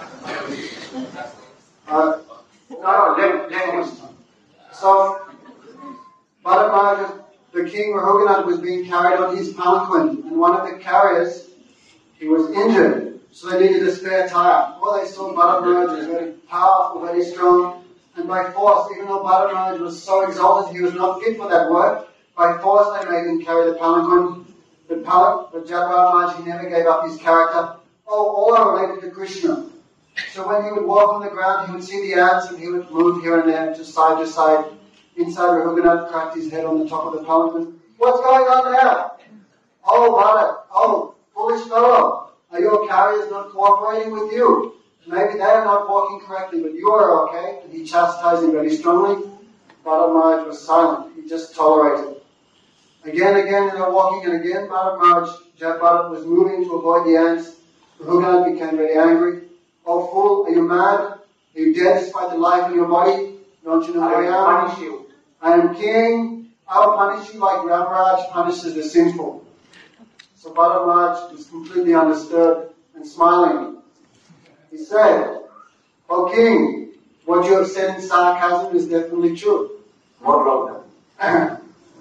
uh, no, no, let, let him start. So, Bharat Maharaj, the king Raghuganath was being carried on his palanquin, and one of the carriers, he was injured, so they needed a spare tire. Well, they saw Bharat Maharaj was very powerful, very strong, and by force, even though Bharat Maharaj was so exalted, he was not fit for that work, by force they made him carry the palanquin. But, Pal- but Jad Bharat Maharaj, he never gave up his character. Oh, all are related to Krishna. So when he would walk on the ground, he would see the ants, and he would move here and there, to side to side. Inside, Raghuganath cracked his head on the top of the palanquin. What's going on there? Oh, Bharat, oh, foolish fellow, are your carriers not cooperating with you? Maybe they are not walking correctly, but you are okay. And he chastised him very strongly. Bharat Maharaj was silent. He just tolerated. Again, again, they were walking, and again, Bharat Maharaj, Jad Bharat was moving to avoid the ants. Raghuganath became very angry. Oh, fool, are you mad? Are you dead despite the life in your body? Don't you know who I am? Punish you. I am king. I will punish you like Ramaraj punishes the sinful. So Bharat Maharaj was completely undisturbed and smiling. He said, O king, What you have said in sarcasm is definitely true. What wrong then?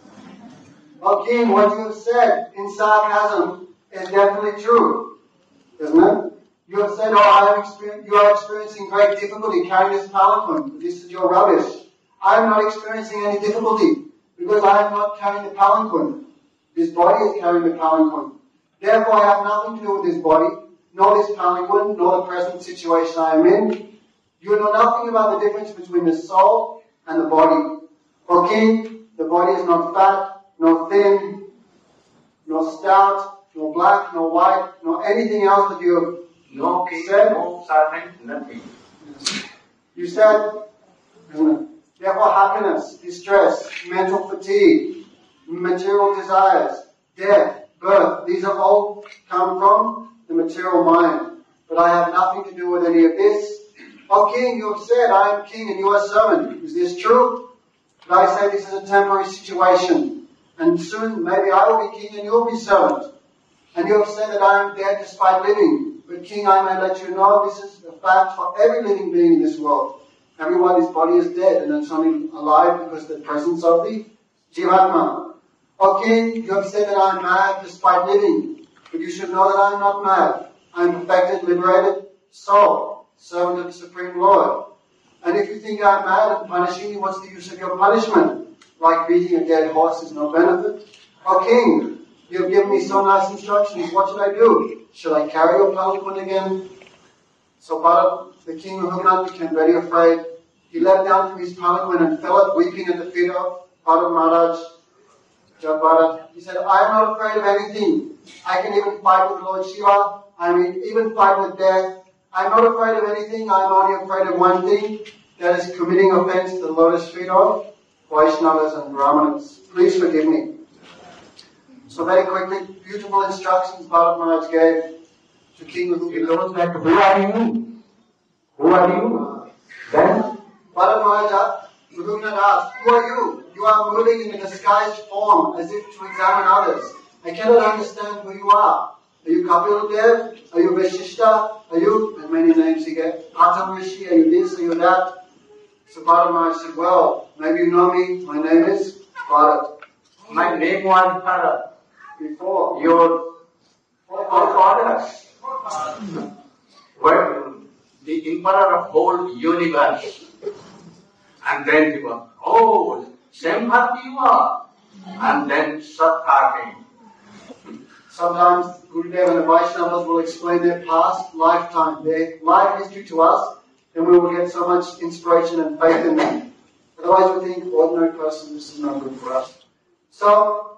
O King, what you have said in sarcasm is definitely true, isn't it? You have said, oh, I am experiencing, you are experiencing great difficulty carrying this palanquin. This is your rubbish. I am not experiencing any difficulty because I am not carrying the palanquin. This body is carrying the palanquin. Therefore, I have nothing to do with this body, nor this palanquin, nor the present situation I am in. You know nothing about the difference between the soul and the body. O King, the body is not fat, nor thin, nor stout, nor black, nor white, nor anything else that you have No king, said. no servant, nothing. You said, therefore happiness, distress, mental fatigue, material desires, death, birth, these have all come from the material mind. But I have nothing to do with any of this. O King, you have said, I am king and you are servant. Is this true? But I say this is a temporary situation. And soon maybe I will be king and you will be servant. And you have said that I am dead despite living. But King, I may let you know this is a fact for every living being in this world. Everyone's body is dead and it's only alive because of the presence of the Jivatma. O King, you have said that I am mad despite living. But you should know that I am not mad. I am a perfected, liberated soul, servant of the Supreme Lord. And if you think I am mad and punishing you, what's the use of your punishment? Like beating a dead horse is no benefit. O King, you have given me so nice instructions. What should I do? Should I carry your palanquin again? So Bharat, the king of Raghunath, became very afraid. He leapt down from his palanquin and fell up weeping at the feet of Bharat Maharaj. Bharat, he said, I am not afraid of anything. I can even fight with Lord Shiva. I mean, even fight with death. I am not afraid of anything. I am only afraid of one thing. That is committing offense to the lotus feet of Vaishnavas and Brahmanas. Please forgive me. So very quickly, beautiful instructions Bharat Maharaj gave to King He Raghunath. knows that, who are you? Who are you? Then, Bharat Maharaj, Raghunath asked, who are you? You are moving in a disguised form as if to examine others. I cannot understand who you are. Are you Kapil Dev? Are you Vashishta? Are you, and many names he gave, Atam Rishi? Are you this? Are you that? So Bharat Maharaj said, well, maybe you know me. My name is Bharat. My name was Bharat. Before, Your forefathers. were the emperor of whole universe. And then he was, oh, Sambhati you are. And then Sattva came. Sometimes Gurudev and the Vaishnavas will explain their past lifetime, their life history to us, and we will get so much inspiration and faith in them. Otherwise we think, ordinary person, this is not good for us. So,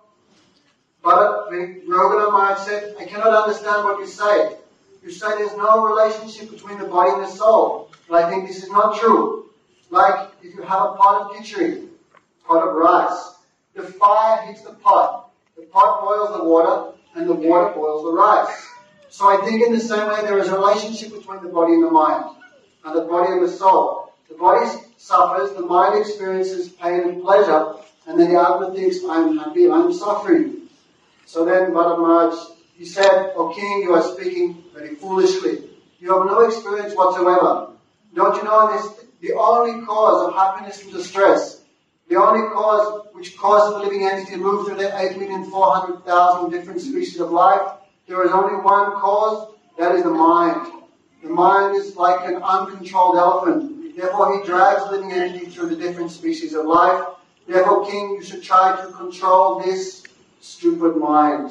but when Raghunath Maharaj said, I cannot understand what you say. You say there's no relationship between the body and the soul. But I think this is not true. Like if you have a pot of khichdi, pot of rice, the fire hits the pot. The pot boils the water, and the water boils the rice. So I think in the same way there is a relationship between the body and the mind, and the body and the soul. The body suffers, the mind experiences pain and pleasure, and then the Atma thinks, I'm happy, I'm suffering. So then Bharat Maharaj, he said, O King, you are speaking very foolishly. You have no experience whatsoever. Don't you know this? The only cause of happiness and distress, the only cause which causes the living entity to move through the eight million four hundred thousand different species of life, there is only one cause, that is the mind. The mind is like an uncontrolled elephant. Therefore, he drags the living entity through the different species of life. Therefore, King, you should try to control this stupid mind.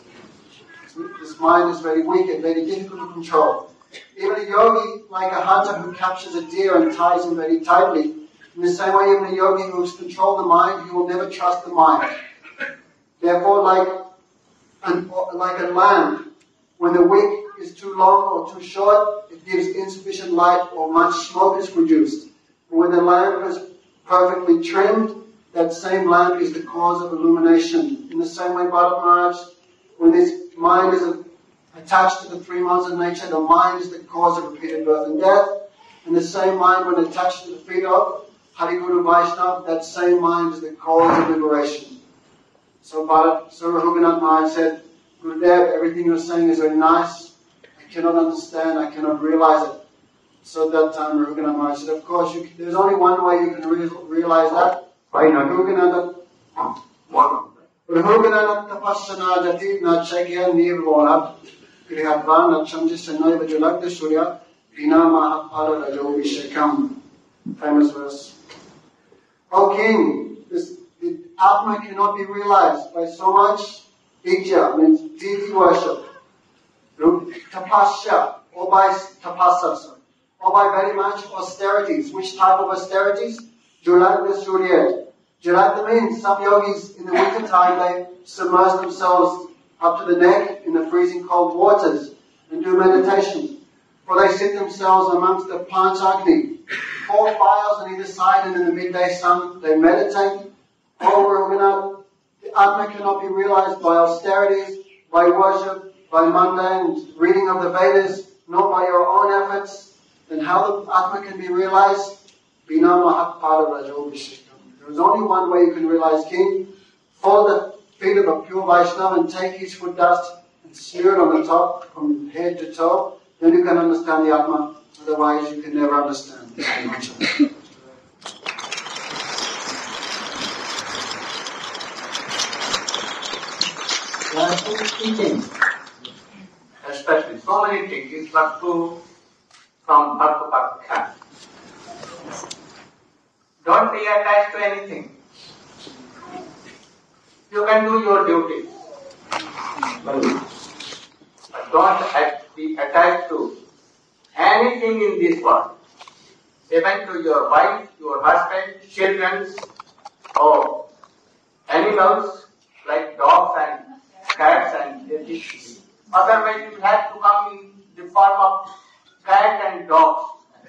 This mind is very weak and very difficult to control. Even a yogi, like a hunter who captures a deer and ties him very tightly, in the same way, even a yogi who has controlled the mind, he will never trust the mind. Therefore, like, an, like a lamp, when the wick is too long or too short, it gives insufficient light or much smoke is produced. And when the lamp is perfectly trimmed, that same lamp is the cause of illumination. In the same way, Bharat Maharaj, when this mind is attached to the three modes of nature, the mind is the cause of repeated birth and death. And the same mind, when attached to the feet of Hari Guru Vaishnava, that same mind is the cause of liberation. So Bharat, so Raghunath Maharaj said, Gurudev, everything you're saying is very nice. I cannot understand, I cannot realize it. So at that time, Raghunath Maharaj said, of course, you, there's only one way you can re- realize that. Raghunath Raghunath tapassana jati nachagya nirvohat grihadva nachamji sanoi vajulagda surya vina mahapara rajo vishakam. Famous verse. O king, this, the Atma cannot be realized by so much ijja, means deity worship, tapasya, or by tapasya, or by very much austerities. Which type of austerities? Julagda surya. Julagda means some yogis in the winter time they submerge themselves up to the neck in the freezing cold waters and do meditation. Or they sit themselves amongst the panchagni, four fires on either side, and in the midday sun they meditate. Or Raghunath, the Atma cannot be realized by austerities, by worship, by mundane reading of the Vedas, not by your own efforts. Then how the Atma can be realized? Bina Mahapada Rajo Vishakam. There is only one way you can realize, king. Follow the feet of a pure Vaishnava and take each foot dust and smear it on the top from head to toe. Then you can understand the Atma. Otherwise, you can never understand. There are so many teachings, especially so many teachings, but two from Bhakti. Don't be attached to anything. You can do your duty. But don't be attached to anything in this world. Even to your wife, your husband, children, or animals like dogs and cats and fish. Otherwise you have to come in the form of cat and dogs.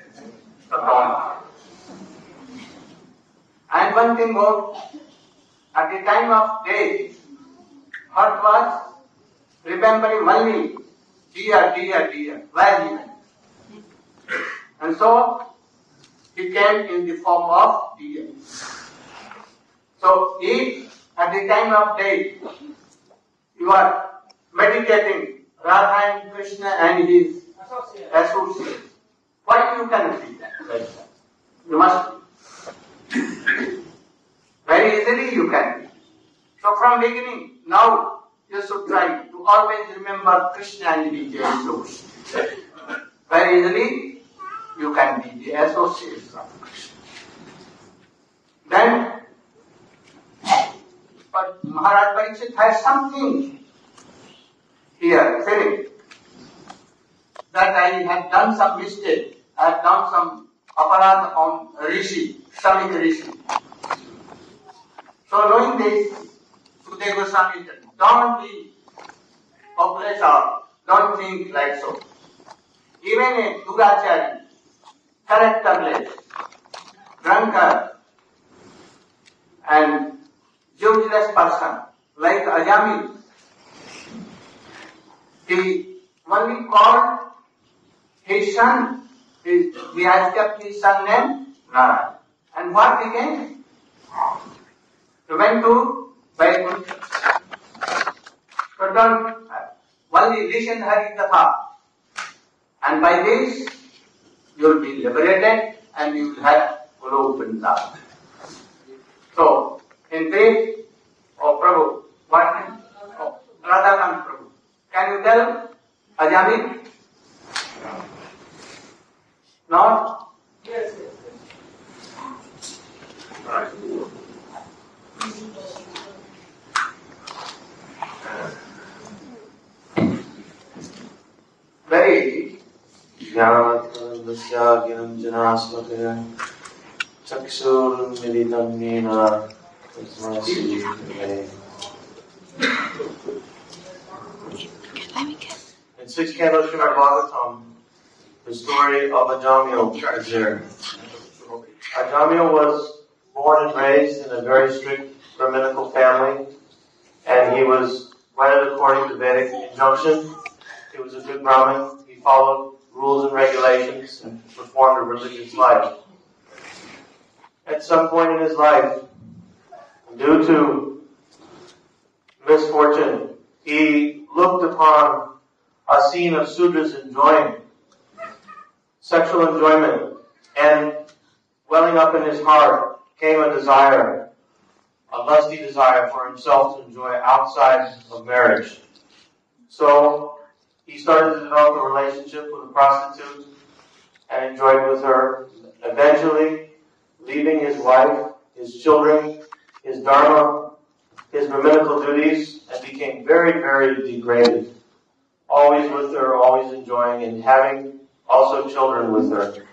And one thing more, at the time of day, Bharat was remembering only dear, dear, dear, where he went. And so, he came in the form of deer. So, if at the time of day, you are meditating Radha and Krishna and his associates, why you can see that? You must be. Very easily you can be. So from beginning, now you should try to always remember Krishna and his associates. Very easily you can be the associates of Krishna. Then, but Maharaj Parikshit has something here, feeling that I have done some mistake, I have done some aparadha on Rishi, Shamik Rishi. So knowing this, Sukadeva Goswami said, don't be hopeless or don't think like so. Even a Dugachari, characterless, drunkard, and useless person like Ajami, he only called his son, his, he has kept his son name Narayan. And what became? He went to Vaikuntha. So don't only listen Hari Katha. And by this, you will be liberated and you will have Guru Vrindavan. So, in brief, oh Prabhu, what name? Oh, Radhakant Prabhu. Can you tell Ajami? Not? Yes, yes, yes. Right. Very Jnanatandasya Gyanjanasmataya Chakshurmilitam Nena Tasmasi Vime. In sixth canto Srimad Bhagavatam, the story of Ajamil is there. Ajamil was born and raised in a very strict Brahminical family, and he was wedded according to Vedic injunction. He was a good Brahmin. He followed rules and regulations and performed a religious life. At some point in his life, due to misfortune, he looked upon a scene of Sudras enjoying sexual enjoyment, and welling up in his heart came a desire, a lusty desire for himself to enjoy outside of marriage. So he started to develop a relationship with a prostitute and enjoyed with her, eventually leaving his wife, his children, his dharma, his brahminical duties, and became very, very degraded. Always with her, always enjoying, and having also children with her.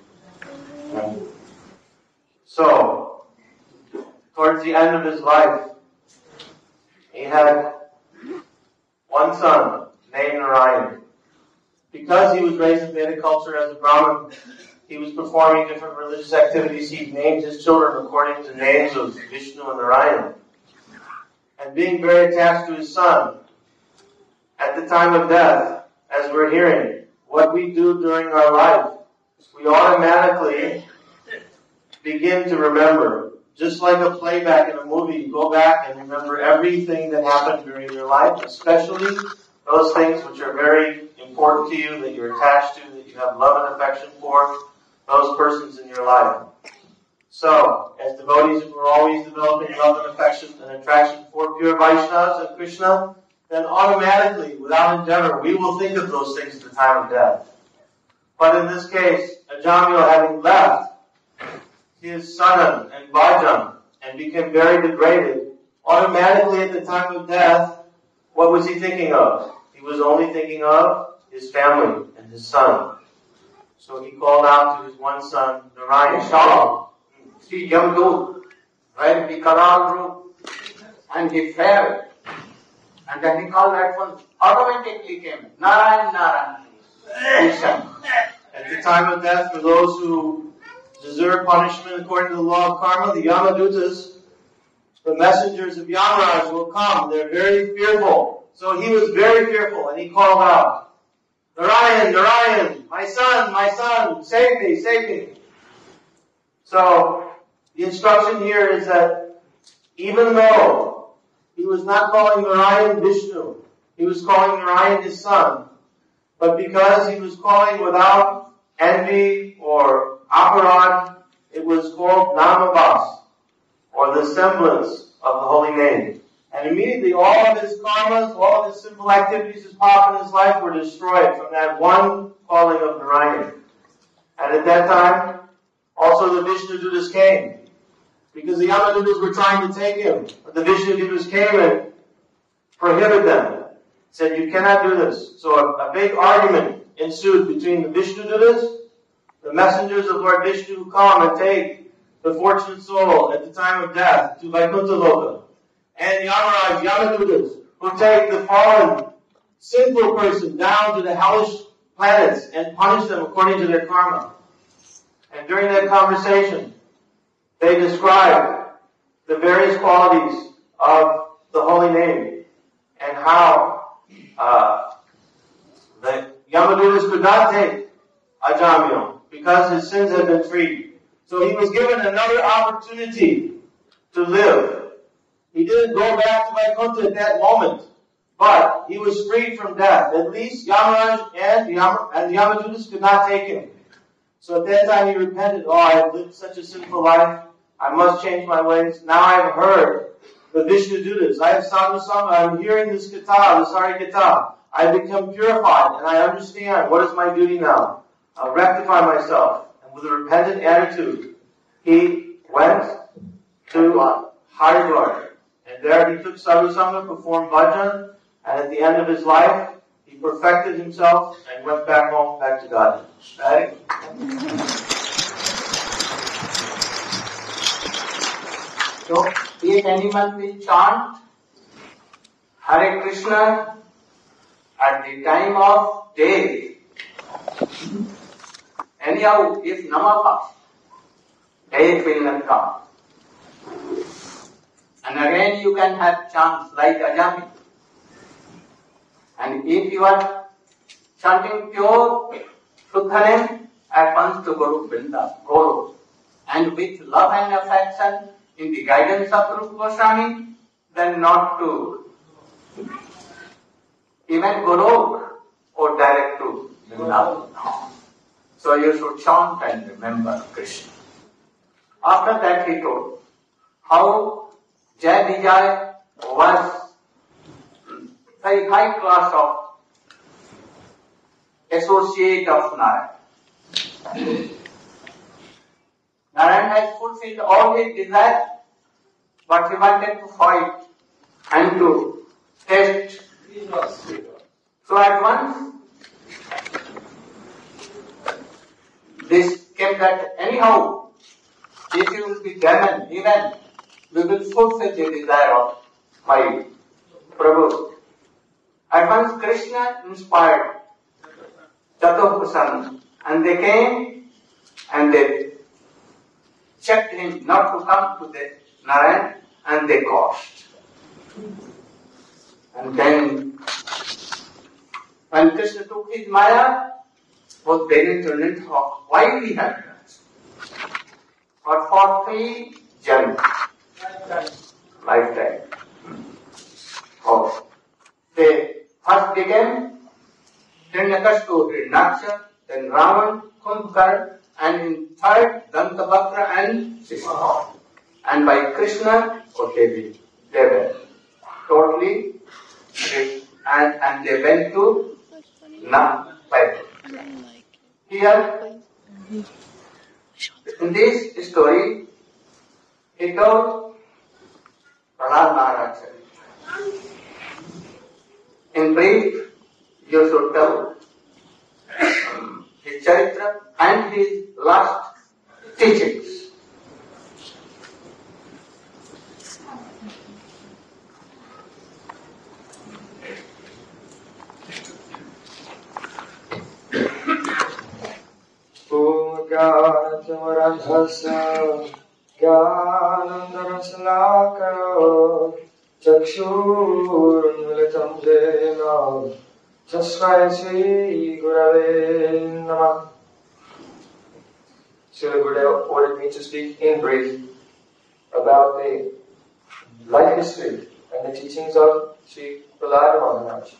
So, towards the end of his life, he had one son named Narayan. Because he was raised in Vedic culture as a Brahmin, he was performing different religious activities. He named his children according to names of Vishnu and Narayan. And being very attached to his son, at the time of death, as we're hearing, what we do during our life, we automatically begin to remember. Just like a playback in a movie, you go back and remember everything that happened during your life, especially those things which are very important to you, that you're attached to, that you have love and affection for, those persons in your life. So, as devotees, if we're always developing love and affection and attraction for pure Vaishnavas and Krishna, then automatically, without endeavor, we will think of those things at the time of death. But in this case, Ajamil, having left his Sanan and Bhajan and became very degraded, automatically at the time of death, what was he thinking of? He was only thinking of his family and his son. So he called out to his one son, Narayan, saw Sri Yamdut wearing the Karal robe, and he fell. And then he called that one, automatically came, Narayan, Narayan. At the time of death, for those who deserve punishment according to the law of karma, the Yamadutas, the messengers of Yamaraj will come. They're very fearful. So he was very fearful, and he called out, Narayan, Narayan, my son, my son, save me, save me. So the instruction here is that even though he was not calling Narayan Vishnu, he was calling Narayan his son, but because he was calling without envy or aparad, it was called Namabhas, or the semblance of the holy name. And immediately all of his karmas, all of his simple activities, his pop in his life were destroyed from that one calling of Narayan. And at that time, also the Vishnu Dutas came. Because the Yamadutas were trying to take him. But the Vishnu Dutas came and prohibited them. Said, you cannot do this. So a, a big argument ensued between the Vishnu Dutas, the messengers of Lord Vishnu who come and take the fortunate soul at the time of death to Vaikuntha Loka, and Yamaraj, Yamadutas, who take the fallen, sinful person down to the hellish planets and punish them according to their karma. And during that conversation, they described the various qualities of the holy name and how uh, the Yamadutas could not take Ajamil because his sins had been freed. So he was given another opportunity to live. He didn't go back to Vaikuntha at that moment, but he was freed from death. At least Yamaraj and the, Yam- and the Yamadutas could not take him. So at that time he repented, oh, I have lived such a sinful life, I must change my ways. Now I have heard the Vishnu Dutas, I have sadhu sangha, I am hearing this katha, this Hari Katha. I have become purified and I understand what is my duty now. I'll rectify myself. And with a repentant attitude, he went to Haridwar. And there he took sadhu sangha, performed bhajan, and at the end of his life, he perfected himself and went back home, back to God. Right? So, if anyone will chant Hare Krishna at the time of death, anyhow, if Namaha, death will not come. And again you can have chants like Ajami. And if you are chanting pure Shuddha name, at once to Guru Vrinda, Guru. And with love and affection, in the guidance of Rupa Goswami, then not to even Guru or direct to Vrindavan. So you should chant and remember Krishna. After that he told how Jai Vijay was very high class of associate of Narayan. Narayan has fulfilled all his desires, but he wanted to fight and to test. So at once, this came that anyhow, if you will be Brahman, even we will fulfill the desire of my Prabhu. At once Krishna inspired Chaturbhusan, and they came and they checked him not to come to the Narayan, and they caused. And then when Krishna took his Maya, both began to learn why we have done this. But for three janmas, lifetime. Oh. They first began Hiranyakashipu, Hiranyaksha, then Ravan, Kumbhakar, and in third, Dantabhakra and Sisana. And by Krishna, okay, they were totally, and, and they went to Nagpur. Here, in this story, he told Prahlad Maharaj. In brief, you should tell um, his charitra and his last teachings. Om Jnananandarasalakaro Chakshurunmilitam Jena Tasmai Sri Gurave Namah. Srila Gurudev ordered me to speak in brief about the life history and the teachings of Sri Prahlad Maharaj.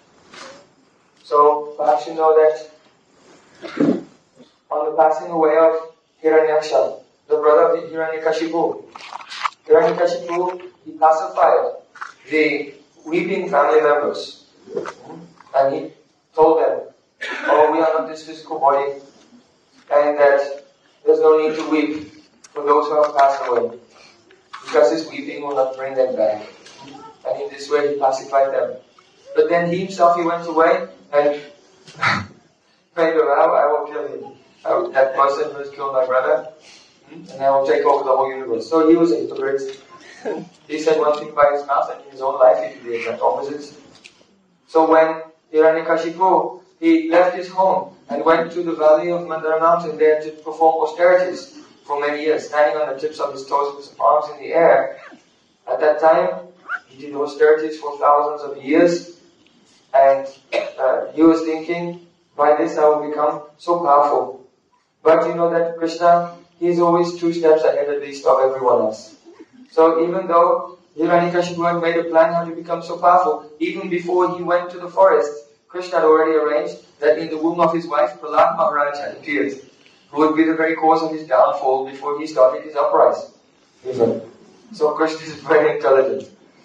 So perhaps you know that on the passing away of Hiranyaksha, the brother of Hiranyakashipu, Hiranyakashipu, he pacified the weeping family members. And he told them, oh, we are not this physical body, and that there's no need to weep for those who have passed away, because this weeping will not bring them back. And in this way he pacified them. But then he himself, he went away and made a vow, I will kill him. I will, that person who has killed my brother, and I will take over the whole universe. So he was a hypocrite. He said one thing by his mouth, and in his own life he did the exact opposite. So when Hiranyakashipu, he left his home and went to the valley of Mandara mountain there to perform austerities for many years, standing on the tips of his toes with his arms in the air. At that time, he did austerities for thousands of years, and uh, he was thinking, by this I will become so powerful. But you know that Krishna, he is always two steps ahead at least of everyone else. So even though Hiranyakashipu had made a plan how to become so powerful, even before he went to the forest, Krishna had already arranged that in the womb of his wife, Prahlad Maharaj had appeared, who would be the very cause of his downfall before he started his uprising. So Krishna is very intelligent.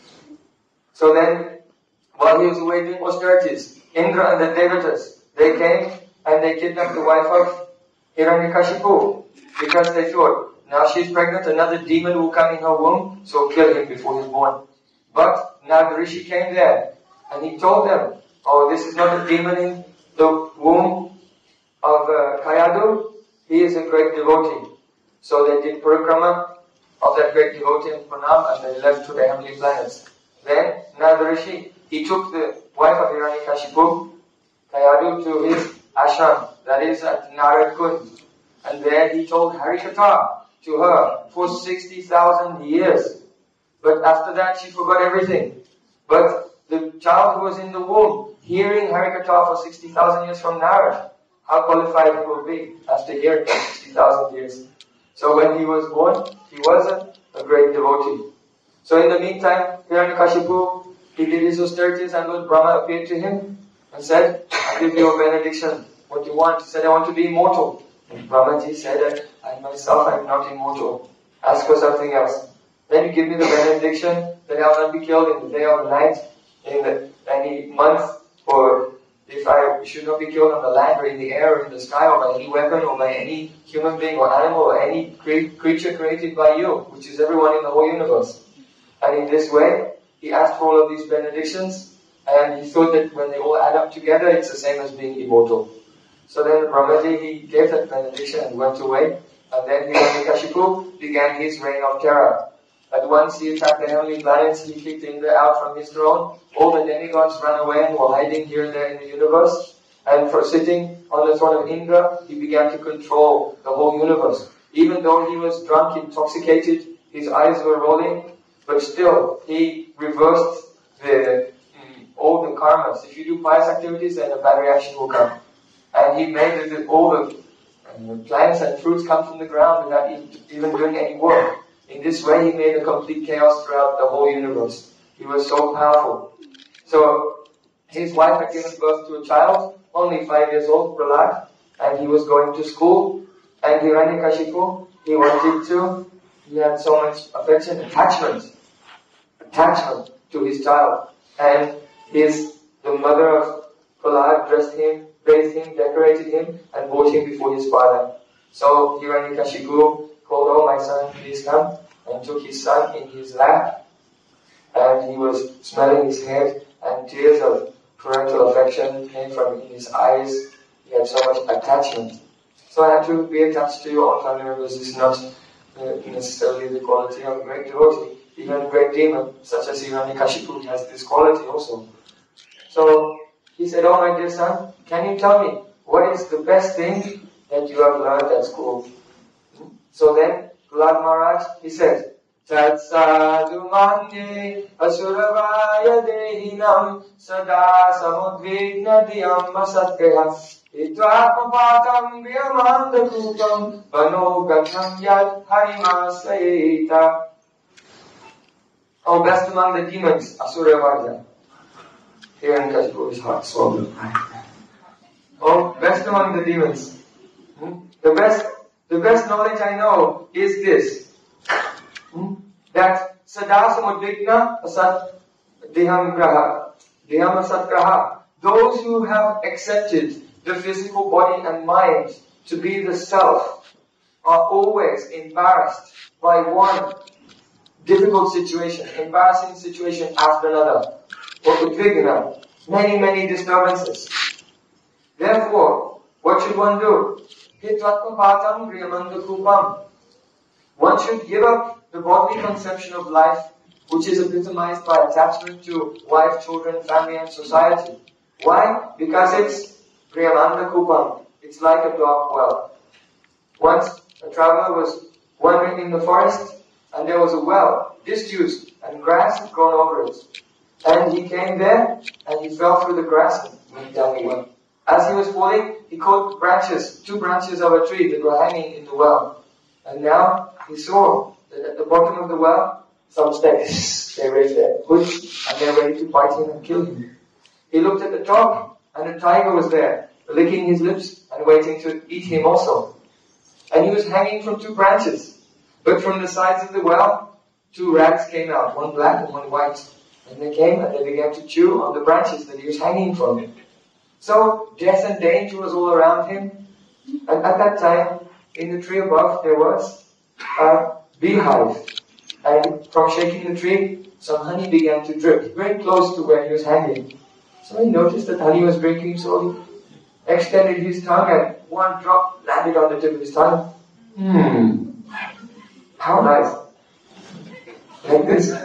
So then, while he was away doing austerities, Indra and the Devatas, they came and they kidnapped the wife of Hiranyakashipu, because they thought, now she's pregnant, another demon will come in her womb, so kill him before he's born. But now the Rishi came there, and he told them, oh, this is not a demon in the womb of uh, Kayadu, he is a great devotee. So they did parikrama of that great devotee in Pranam, and they left to the heavenly planets. Then, now the Rishi, he took the wife of Hiranyakashipu, Kayadu, to his ashram, that is at Narad Kund. And there he told Harikatha to her for sixty thousand years. But after that she forgot everything. But the child who was in the womb, hearing Harikatha for sixty thousand years from Narad, how qualified he will be after hearing for sixty thousand years. So when he was born, he was a, a great devotee. So in the meantime, Hiranyakashipu, he did his austerities, and Lord Brahma appeared to him and said, I give you a benediction. What do you want? He said, I want to be immortal. And Brahmaji said that I myself am not immortal. Ask for something else. Then you give me the benediction that I will not be killed in the day or the night, in the, any month, or if I should not be killed on the land or in the air or in the sky or by any weapon or by any human being or animal or any cre- creature created by you, which is everyone in the whole universe. And in this way, he asked for all of these benedictions, and he thought that when they all add up together, it's the same as being immortal. So then Brahmaji, he gave that benediction and went away, and then Hiranyakashipu began his reign of terror. At once he attacked the heavenly planets, he kicked Indra out from his throne, all the demigods ran away and were hiding here and there in the universe, and for sitting on the throne of Indra, he began to control the whole universe. Even though he was drunk, intoxicated, his eyes were rolling, but still, he reversed the, mm, all the karmas. If you do pious activities, then a bad reaction will come. And he made it that all the uh, plants and fruits come from the ground without even doing any work. In this way, he made a complete chaos throughout the whole universe. He was so powerful. So, his wife had given birth to a child, only five years old, Prahlad, and he was going to school. And Hiranyakashipu, he wanted to, he had so much affection, attachment, attachment to his child. And his, the mother of Prahlad dressed him, bathed him, decorated him, and brought him before his father. So Hiranyakashipu called, "Oh, my son, please come," and took his son in his lap, and he was smelling his head, and tears of parental affection came from his eyes. He had so much attachment. So I had to be attached to your own family members. This is not uh, necessarily the quality of a great devotee. Even a great demon, such as Hiranyakashipu, has this quality also. So he said, "Oh, my dear son, can you tell me what is the best thing that you have learned at school?" So then, Prahlad Maharaj, he said, "Tat sadhu manye asuravaya dehinam sada samudvigna diyam asatkeha idvatma patam vyamanda kutam vano gatam yad harimasayeta." Oh, best among the demons, Asuravaya. Hiranyakashipu, his heart swallowed. Oh, best among the demons. Hmm? The best The best knowledge I know is this, hmm? that Sada Samudvigna Asat Deham Graha, Deham Asat Graha, those who have accepted the physical body and mind to be the self are always embarrassed by one difficult situation, embarrassing situation after another, or Udvigna, many, many disturbances. Therefore, what should one do? One should give up the bodily conception of life, which is epitomized by attachment to wife, children, family, and society. Why? Because it's Priyamanda Kupam. It's like a dark well. Once a traveler was wandering in the forest, and there was a well, disused, and grass had grown over it. And he came there, and he fell through the grass and went down the well. As he was falling, he caught branches, two branches of a tree that were hanging in the well. And now he saw that at the bottom of the well, some snakes, they raised their hoods and they're ready to bite him and kill him. He looked at the top, and a tiger was there, licking his lips and waiting to eat him also. And he was hanging from two branches. But from the sides of the well, two rats came out, one black and one white. And they came and they began to chew on the branches that he was hanging from. So, death and danger was all around him. And at that time, in the tree above, there was a beehive. And from shaking the tree, some honey began to drip very close to where he was hanging. So he noticed that honey was drinking, so he extended his tongue and one drop landed on the tip of his tongue. Hmm, how nice. Like this.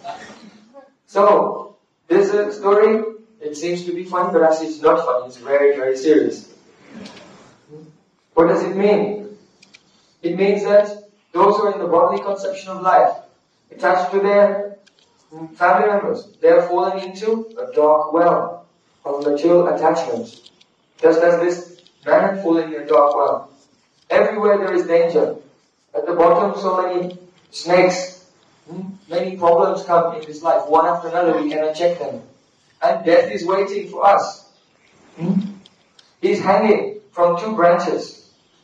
So, this is a story. It seems to be funny, but actually it's not funny. It's very, very serious. What does it mean? It means that those who are in the bodily conception of life, attached to their family members, they are falling into a dark well of material attachment. Just as this man had fallen in a dark well. Everywhere there is danger. At the bottom, so many snakes. Many problems come in this life. One after another, we cannot check them. And death is waiting for us. Hmm? He's hanging from two branches.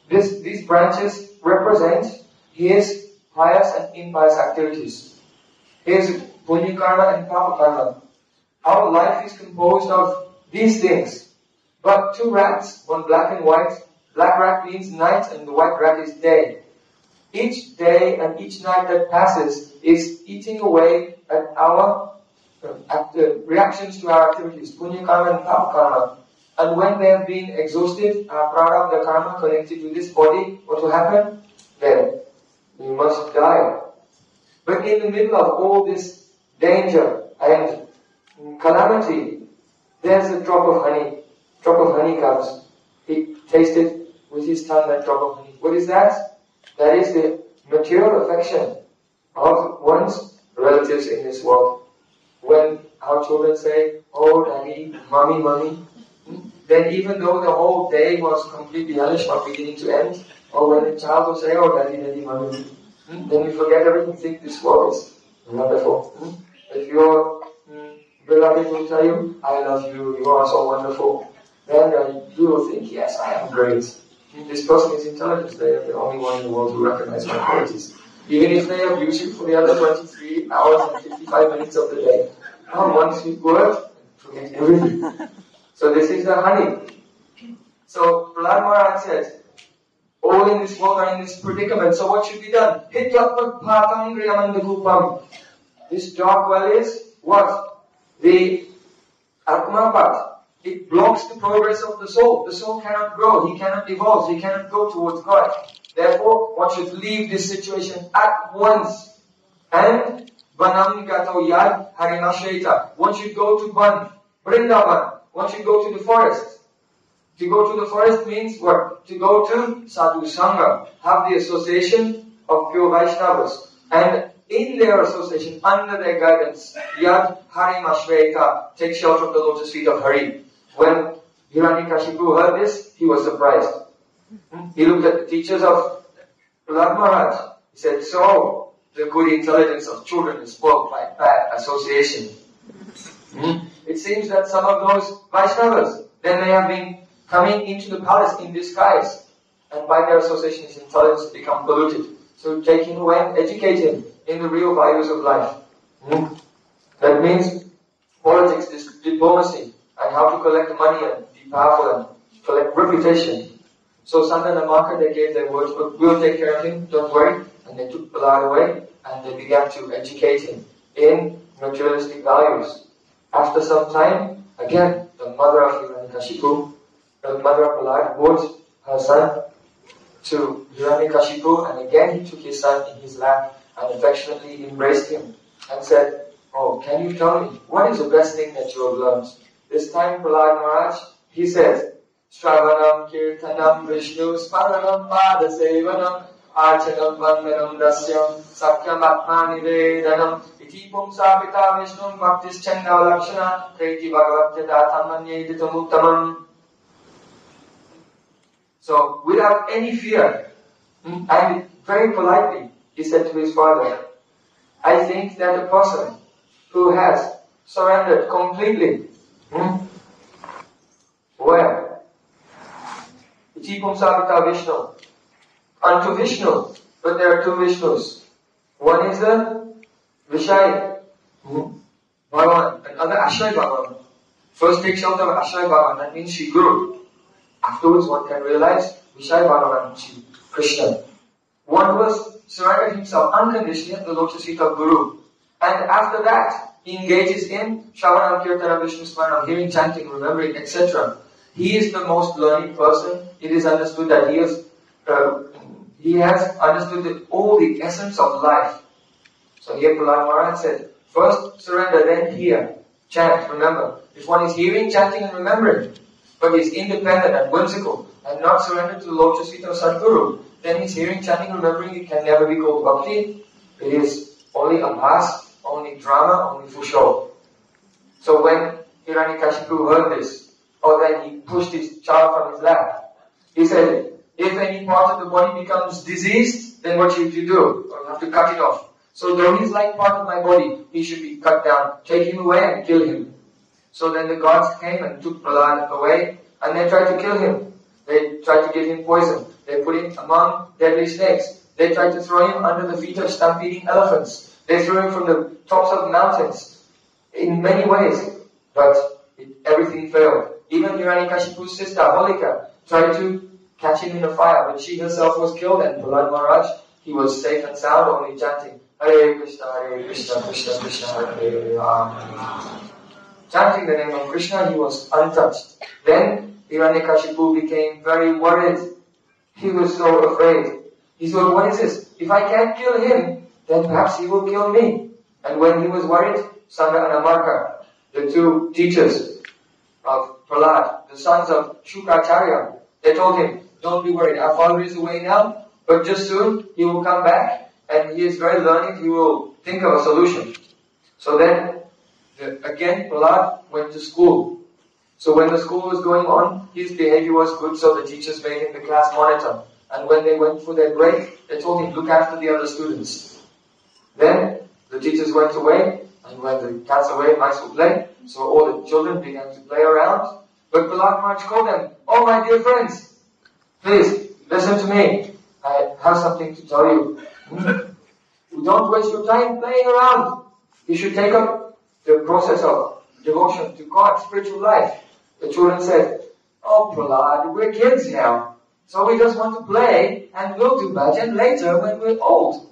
this, these branches represent his pious and impious activities. His punya karma and papa karma. Our life is composed of these things. But two rats, one black and white. Black rat means night and the white rat is day. Each day and each night that passes is eating away at our uh, at the reactions to our activities, punya karma and papa karma. And when they have been exhausted, our prarabdha karma connected with this body, what will happen? Then we must die. But in the middle of all this danger and calamity, there's a drop of honey. Drop of honey comes. He tasted with his tongue that drop of honey. What is that? That is the material affection of one's relatives in this world. When our children say, oh daddy, mommy, mommy, then even though the whole day was completely hellish from beginning to end, or when the child will say, oh daddy, daddy, mommy, then we forget everything, think this world is wonderful. If your beloved will tell you, I love you, you are so wonderful, then uh, you will think, yes, I am great. This person is intelligent, they are the only one in the world who recognize my qualities. Even if they abuse you for the other twenty-three hours and fifty-five minutes of the day. Oh, once you word, forget everything. So this is the honey. So Prahlad Maharaj says, all in this world are in this predicament, so what should be done? This dark well is what? The Atmapat. It blocks the progress of the soul. The soul cannot grow, he cannot evolve, he cannot go towards God. Therefore, one should leave this situation at once. And Vanam Gato Yad Harimasheta. One should go to Ban, Vrindavan. One should go to the forest. To go to the forest means what? To go to Sadhu Sangha. Have the association of pure Vaishnavas. And in their association, under their guidance, Yad Harimashveta. Take shelter of the lotus feet of Hari. When Hiranyakashipu heard this, he was surprised. He looked at the teachers of Prahlad Maharaj. He said, so, the good intelligence of children is spoiled by bad association. Hmm? It seems that some of those Vaishnavas, then they have been coming into the palace in disguise. And by their association, his intelligence become polluted. So take him away and educate him in the real values of life. Hmm? That means politics, this diplomacy, and how to collect money and be powerful and collect reputation. So Sandana Maka, they gave their words, but we'll take care of him, don't worry. And they took Prahlad away and they began to educate him in materialistic values. After some time, again, the mother of Hiranyakashipu, the mother of Prahlad, brought her son to Hiranyakashipu, and again he took his son in his lap and affectionately embraced him and said, oh, can you tell me, what is the best thing that you have learned? This time Prahlad Maharaj, he says, Shravanam Kirtanam Vishnu Smaranam Pada Sevanam Archanam Vandanam Dasyam Sakyam Atmani Vedanam Iti Pumsa Pita Vishnu Bhaktis Chanda Lakshana Kreti Bhagavatyata Tamanyeditam Uttamam. So, without any fear, and very politely, he said to his father, I think that a person who has surrendered completely, hmm, where? Itipum Savita Vishnu, unto Vishnu, but there are two Vishnus. One is the Vishai hmm, Bhagavan, another Ashray Bhagavan. First take shelter of Ashray Bhagavan, that means Shri Guru. Afterwards one can realize Vishai Bhagavan, Shri Krishna. One was surrendered himself unconditionally at the lotus feet of Guru. And after that, he engages in Shravanam, Kirtanam, Vishnu Smaranam, hearing, chanting, remembering, et cetera. He is the most learned person. It is understood that he has, uh, he has understood the, all the essence of life. So here Prahlad Maharaj said, first surrender, then hear, chant, remember. If one is hearing, chanting and remembering, but is independent and whimsical, and not surrendered to the lotus feet of Sadguru, then his hearing, chanting, remembering, it can never be called bhakti. It is only a mask, only drama, only for show. So when Hiranyakashipu heard this, or then he pushed his child from his lap, he said, if any part of the body becomes diseased, then what should you do? Or you have to cut it off. So though he is like part of my body, he should be cut down. Take him away and kill him. So then the gods came and took Prahlad away, and they tried to kill him. They tried to give him poison. They put him among deadly snakes. They tried to throw him under the feet of stampeding elephants. They threw him from the tops of mountains. In many ways. But it, everything failed. Even Hiranyakashipu's sister, Holika, tried to catch him in a fire, but she herself was killed, and Prahlad Maharaj, he was safe and sound, only chanting, Hare Krishna, Hare Krishna, Krishna Krishna, Hare Hare, Hare. Chanting the name of Krishna, he was untouched. Then Hiranyakashipu became very worried. He was so afraid. He thought, what is this? If I can't kill him, then perhaps he will kill me. And when he was worried, Sanga and Amarka, the two teachers of Prahlad, the sons of Shukracharya, they told him, don't be worried, our father is away now, but just soon he will come back, and he is very learned, he will think of a solution. So then, the, again, Prahlad went to school. So when the school was going on, his behavior was good, so the teachers made him the class monitor. And when they went for their break, they told him, look after the other students. Then, the teachers went away, and when the cats away, mice will play. So all the children began to play around. But Prahlad Maharaj called them, oh my dear friends, please, listen to me. I have something to tell you. You don't waste your time playing around. You should take up the process of devotion to God, spiritual life. The children said, oh Prahlad, we're kids now. So we just want to play, and we'll do bhajan later when we're old.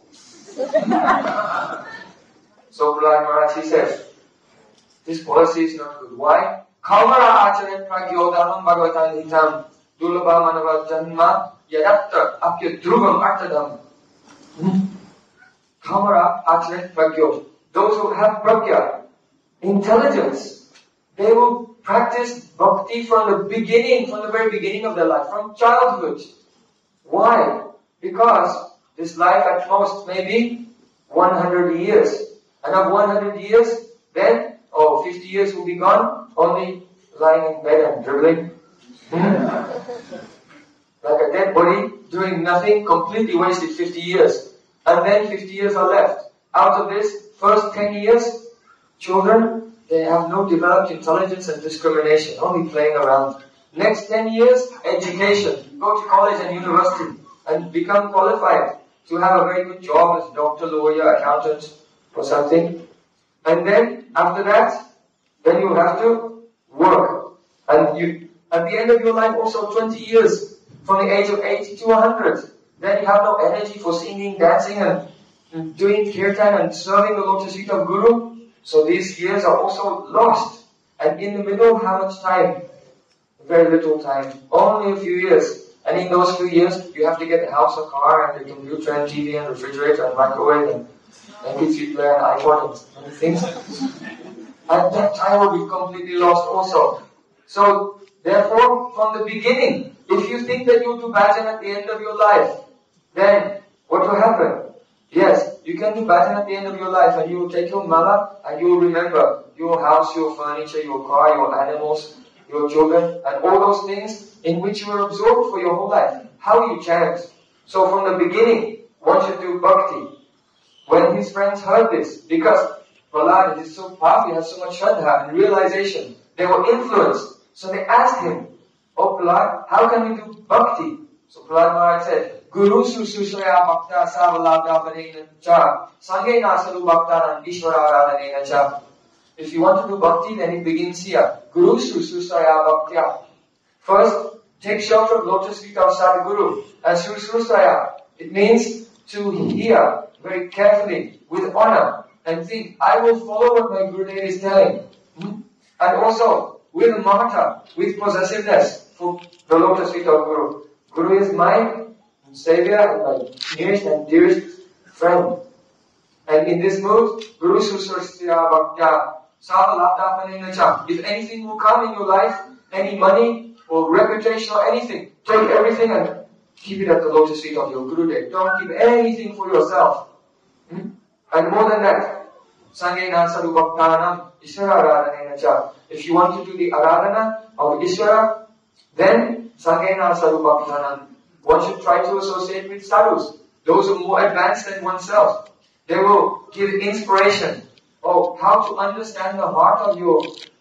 So Prahlad Maharaj, he says, this policy is not good. Why? Kamara acharet pragyodhanam bhagavatam hitam dulabha manava janma yadatta apya dhruvam artadam. Kamara acharet pragyod. Those who have pragya, intelligence, they will practice bhakti from the beginning, from the very beginning of their life, from childhood. Why? Because this life at most may be one hundred years. And of one hundred years, then, oh, fifty years will be gone, only lying in bed and dribbling. Like a dead body, doing nothing, completely wasted fifty years. And then fifty years are left. Out of this, first ten years, children, they have no developed intelligence and discrimination, only playing around. Next ten years, education. Go to college and university and become qualified to have a very good job as doctor, lawyer, accountant, or something. And then, after that, then you have to work. And you, at the end of your life, also twenty years, from the age of eighty to one hundred. Then you have no energy for singing, dancing, and, and doing kirtan and serving the lotus feet of Guru. So these years are also lost. And in the middle, how much time? Very little time. Only a few years. And in those few years, you have to get a house, a car, and a computer, and T V, and refrigerator, and microwave, and M P three player, and iPod, and many things. And that time will be completely lost also. So, therefore, from the beginning, if you think that you'll do bhajan at the end of your life, then what will happen? Yes, you can do bhajan at the end of your life, and you will take your mala, and you will remember your house, your furniture, your car, your animals, your children, and all those things in which you were absorbed for your whole life. How you chant. So from the beginning, one should do bhakti. When his friends heard this, because Prahlad is so powerful, he has so much shraddha and realization, they were influenced. So they asked him, oh Prahlad, how can we do bhakti? So Prahlad Maharaj said, Guru Susushraya Bhakta Savalabda Varena Cha Sangena Salu Bhaktanan Ishvara Aradhanena Cha. If you want to do bhakti, then it begins here. Guru Susushraya Bhaktya. First, take shelter of lotus feet of Sadguru. And Susushraya, it means to hear very carefully, with honor, and think, I will follow what my Gurudev is telling. Hmm? And also, with mamata, with possessiveness for the lotus feet of Guru. Guru is my Savior and my nearest and dearest friend. And in this mood, Guru Susushraya Bhaktya Savalabda Cha. If anything will come in your life, any money or reputation or anything, take everything and keep it at the lotus feet of your Gurudev. Don't keep anything for yourself. Hmm? And more than that, Sangena Sadhu Bhaktanam Ishvara Aradhanena Cha. If you want to do the Aradhana of Ishvara, then Sangena Sadhu Bhaktanam. One should try to associate with sadhus, those who are more advanced than oneself. They will give inspiration of how to understand the heart of your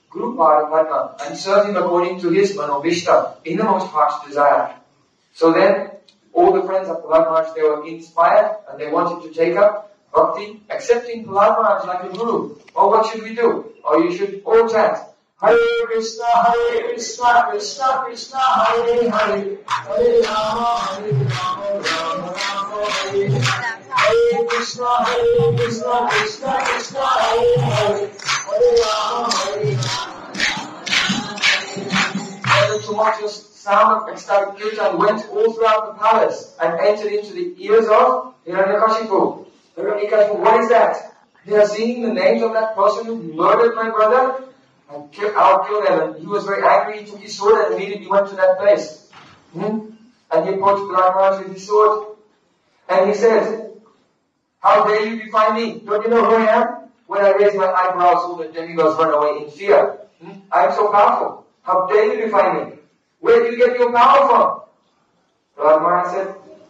Guru Padma and serve him according to his Manovishta, innermost heart's desire. So then, all the friends of Prahlad Maharaj, they were inspired and they wanted to take up bhakti, accepting Prahlad Maharaj like a guru. Oh, what should we do? Or you should all chant, Hare Krishna, Hare Krishna, Krishna Krishna, Hare Hare, Hare Rama, Hare Rama, Rama Rama, Hare Hare. Hare Krishna, Hare Krishna, Krishna Krishna, Hare Hare, Hare Rama, Hare Rama. And the tumultuous sound of ecstatic kirtan went all throughout the palace and entered into the ears of Hiranyakashipu. Hiranyakashipu, what is that? They are singing the names of that person who murdered my brother. And kill, I'll kill them. And he was very angry. He took his sword and immediately went to that place. Hmm? And he approached Prahlad Maharaj with his sword. And he said, how dare you defy me? Don't you know who I am? When I raise my eyebrows, all the demigods run away in fear. Hmm? I am so powerful. How dare you defy me? Where do you get your power from? Prahlad Maharaj said,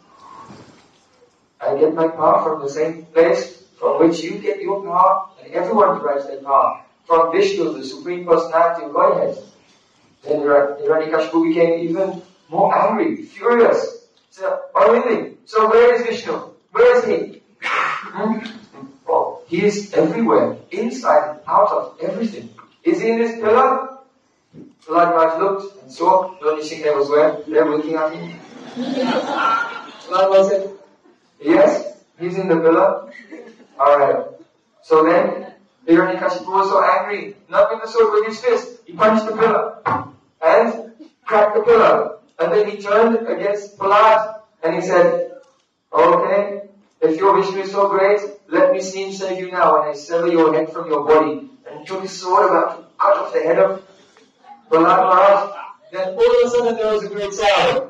I get my power from the same place from which you get your power, and everyone derives their power. From Vishnu, the Supreme Personality of Godhead. Then Hiranyakashipu became even more angry, furious. He said, oh really? So where is Vishnu? Where is he? Hmm? Well, he is everywhere, inside and out of everything. Is he in this pillar? Prahlad Maharaj looked and saw Lord Nrsimha was where? There looking at him. Prahlad Maharaj said, yes, he's in the pillar. Alright. So then, Hiranyakashipu was so angry, not with the sword, with his fist. He punched the pillar and cracked the pillar. And then he turned against Prahlad and he said, okay, if your Vishnu is so great, let me see him save you now and I sever your head from your body. And he took his sword about to cut off the head of Prahlad Maharaj. Then all of a sudden there was a great sound.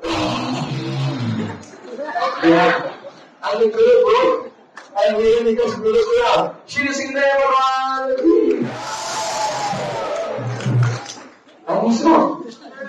Yeah. And the pillar broke. And Hiranyakashipu looked around. Shri Singh Bhagwan! And he saw.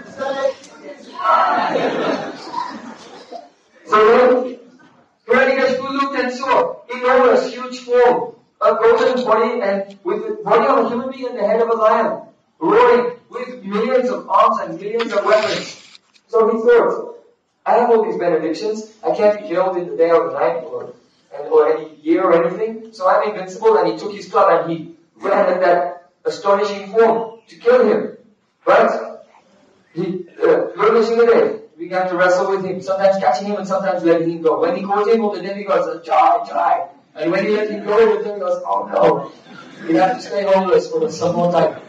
So then, Hiranyakashipu looked and saw enormous, huge form, a golden body, and with the body of a human being and the head of a lion, roaring with millions of arms and millions of weapons. So he thought, I have all these benedictions, I can't be killed in the day or the night or, and, or any year or anything, so I'm invincible. And he took his club and he ran at that astonishing form to kill him. But he, uh, Lord Nrsimha began to wrestle with him, sometimes catching him and sometimes letting him go. When he caught him, all the demigods said, try, try. And when he let him go, the demigods, oh no, you have to stay homeless for some more time.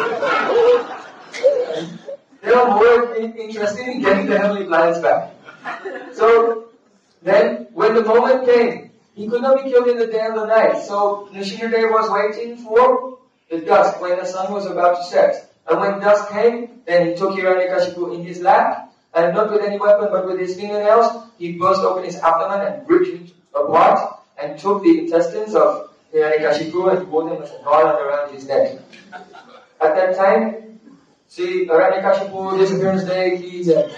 They are more interested in getting the heavenly planets back. So, then, when the moment came, he could not be killed in the day or the night. So, Nrsimha was waiting for the dusk, when the sun was about to set. And when dusk came, then he took Hiranyakashipu in his lap, and not with any weapon, but with his fingernails, he burst open his abdomen and ripped it apart, and took the intestines of Hiranyakashipu and wore them as a garland around his neck. At that time, see, Hiranyakashipu, disappearance day, he said.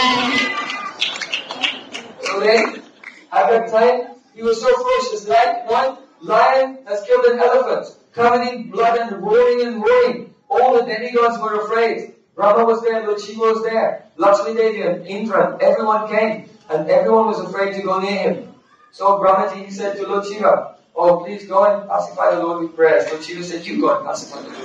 So then, at that time, he was so ferocious, like one lion has killed an elephant, covered in blood and roaring and roaring. All the demigods were afraid. Brahma was there, Lord Shiva was there, Lakshmi Devi and Indra, everyone came, and everyone was afraid to go near him. So Brahmaji said to Lord Shiva, oh, please go and pacify the Lord with prayers. Lord Shiva said, you go and pacify the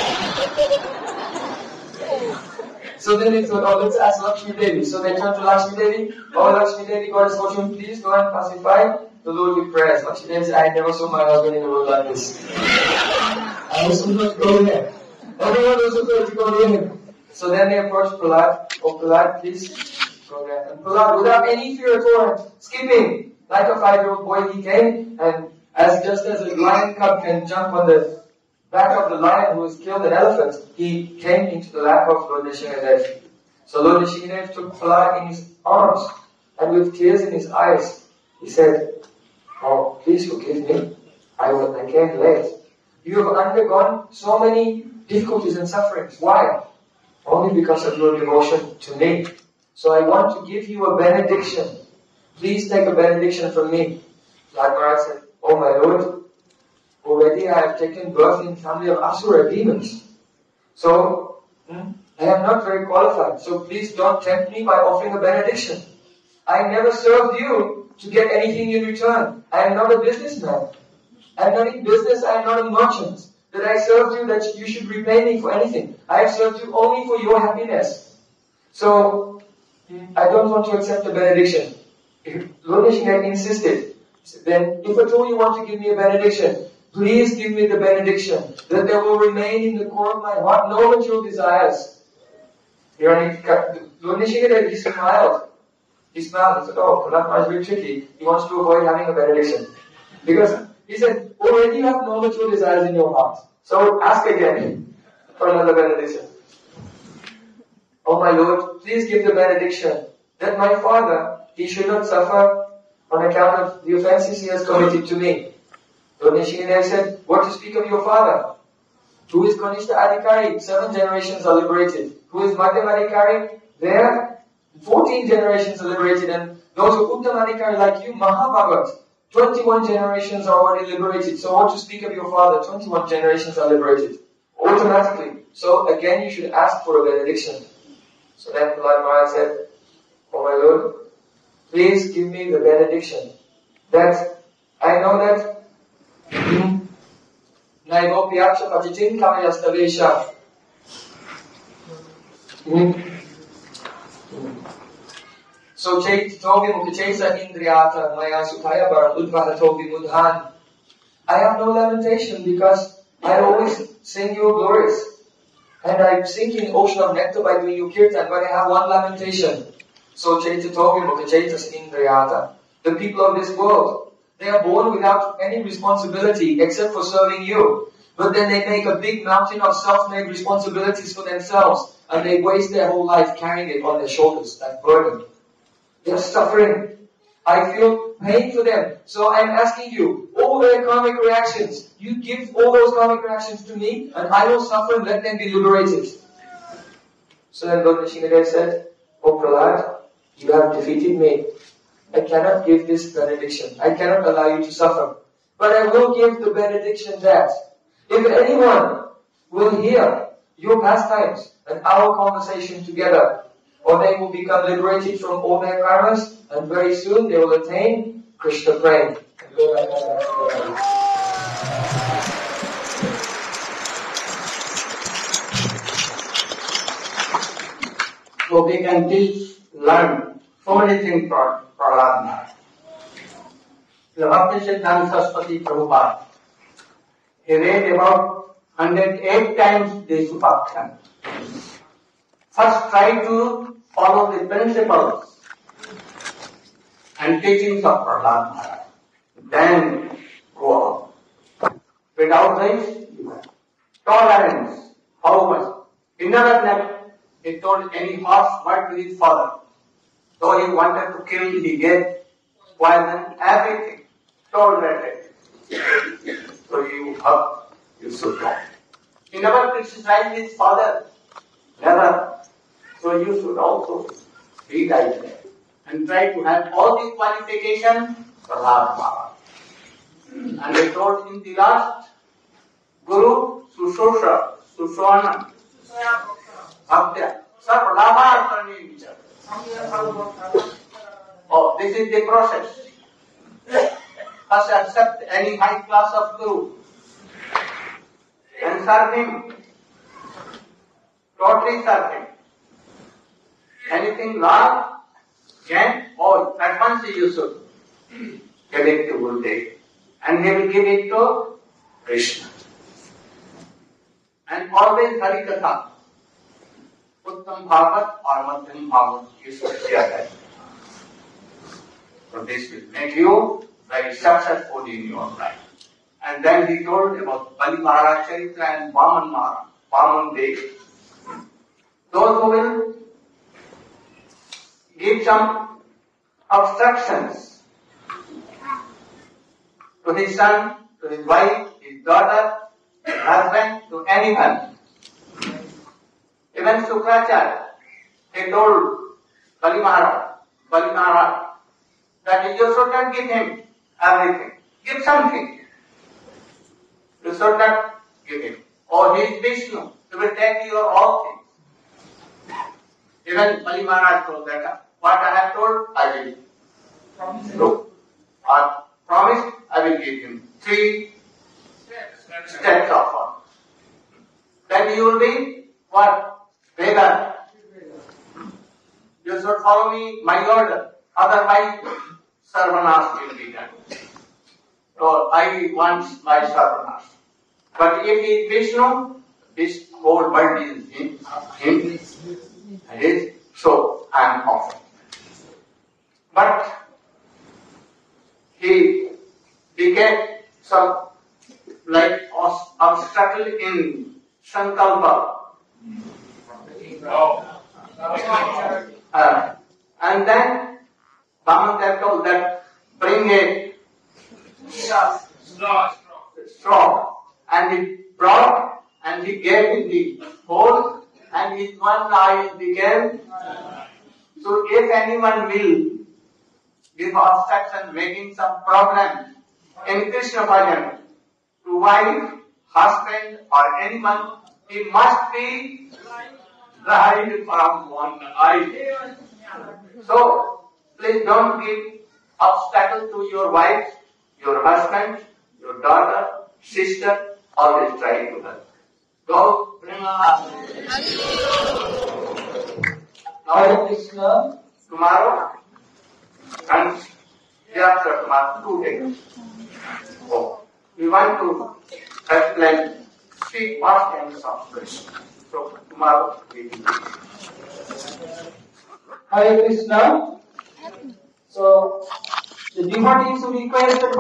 Lord. So then they thought, oh, let's ask Lakshmi Devi. So they turned to Lakshmi Devi, oh, Lakshmi Devi, Goddess Fortune, please go and pacify the Lord with prayers. Lakshmi Devi said, I never saw my husband in a road like this. I was not go there. Everyone was afraid to go near him. So then they approached Prahlad. Oh, Prahlad, please go there. And Prahlad, without any fear at all, skipping like a five-year-old boy, he came, and as just as a lion cub can jump on the back of the lion who has killed an elephant, he came into the lap of Lord Nrsimha. So Lord Nrsimha took Prahlad in his arms, and with tears in his eyes, he said, oh, please forgive me. I, was, I came late. You have undergone so many difficulties and sufferings. Why? Only because of your devotion to me. So I want to give you a benediction. Please take a benediction from me. Prahlad Maharaj said, oh my Lord, already I have taken birth in the family of Asura demons. So, hmm, I am not very qualified. So please don't tempt me by offering a benediction. I never served you to get anything in return. I am not a businessman. I am not in business. I am not a merchant. That I served you, that you should repay me for anything. I have served you only for your happiness. So, I don't want to accept the benediction. If Lord Nishingaden insisted, then if at all you want to give me a benediction, please give me the benediction that there will remain in the core of my heart no material desires. Lord Nishingaden, he smiled. He smiled and said, oh, Prahlad Maharaj is very tricky. He wants to avoid having a benediction. Because he said, already you have no material desires in your heart. So ask again for another benediction. Oh my Lord, please give the benediction that my father, he should not suffer on account of the offenses he has committed to me. Lord Nishingaden said, what to speak of your father? Who is Kanishta Adhikari? Seven generations are liberated. Who is Madhyam Adhikari? There, fourteen generations are liberated. And those who are Uttam Adhikari like you, Mahabhagat, twenty-one generations are already liberated. So what to speak of your father? twenty-one generations are liberated. Automatically. So again, you should ask for a benediction. So then Prahlad Maharaj said, oh my Lord, please give me the benediction that I know that Naivopyacha Patitin Kamayastavesha. So Chait Tobi Mukachesa Indriyata Maya Sukaya Baran Udvaha Tobi Mudhan. I have no lamentation because I always sing your glories. And I sink in the ocean of nectar by doing your kirtan, but I have one lamentation. So Chaita Tobi Mukachaitas Indriyata. The people of this world, they are born without any responsibility except for serving you. But then they make a big mountain of self-made responsibilities for themselves. And they waste their whole life carrying it on their shoulders, that burden. They are suffering. I feel pain for them. So I am asking you, all their karmic reactions, you give all those karmic reactions to me, and I will suffer and let them be liberated. So then Lord Nishingaden said, oh Prahlad, you have defeated me. I cannot give this benediction. I cannot allow you to suffer. But I will give the benediction that if anyone will hear your pastimes and our conversation together, or they will become liberated from all their karmas, and very soon they will attain Krishna Prem. So we can teach, learn so many things from Prahlad Maharaj. The Bhakti Siddhanta Saraswati Prabhupada, he read about one hundred eight times this Upakhyan. First try to follow the principles and teachings of Prahlad Maharaj. Then go on. Without this, tolerance, how much? He never left. He told any horse what to his father. Though he wanted to kill, he gave poison, everything. Tolerated. So you have, you should go. He never criticized his father. Never. So you should also be like that. And try to have all these qualifications for Prahlad Maharaj. And they told in the last Guru Sushosha, Sushwana, Bhaktya, Sarvalaha Karnimicha. Oh, this is the process. First accept any high class of Guru and serve him. Totally serve him. Anything wrong, again, or at once you should give it to Gurudev. And he will give it to Krishna. And always Hari Katha. Uttam Bhagat or Madhyam Bhagat, you should hear that. So this will make you very successful in your life. And then he told about Bali Maharaj Charitra and Vaman Maharaj, Vaman Dev. Those who will give some obstructions to his son, to his wife, his daughter, his husband, to anyone. Even Sukracharya, he told Bali Maharaj, Bali Maharaj, that you should not give him everything. Give something. You should not give him. Or he is Vishnu. He will take your all things. Even Bali Maharaj told that what I have told, I will do. Or promise, I will give him three steps of one. Then you will be what? Beggar. You should follow me, my order. Otherwise, sarvanas will be done. So I want my sarvanas. But if he is Vishnu, this whole world is him. him. It is so I am offering. But he became some like obstacle in Sankalpa. Uh, and then Bhamandev told that bring a straw, and he brought and he gave in the hole, and his one eye became. So if anyone will give obstruction, making some problem in Krishna bhajan to wife, husband or anyone, he must be blind from one eye. So please don't give obstacle to your wife, your husband, your daughter, sister. Always try to help. Go, Prima. Hare Krishna. Tomorrow and day after tomorrow, two days. Oh, we want to explain three past of Krishna. So tomorrow we will. Hare Krishna. So the devotees who requested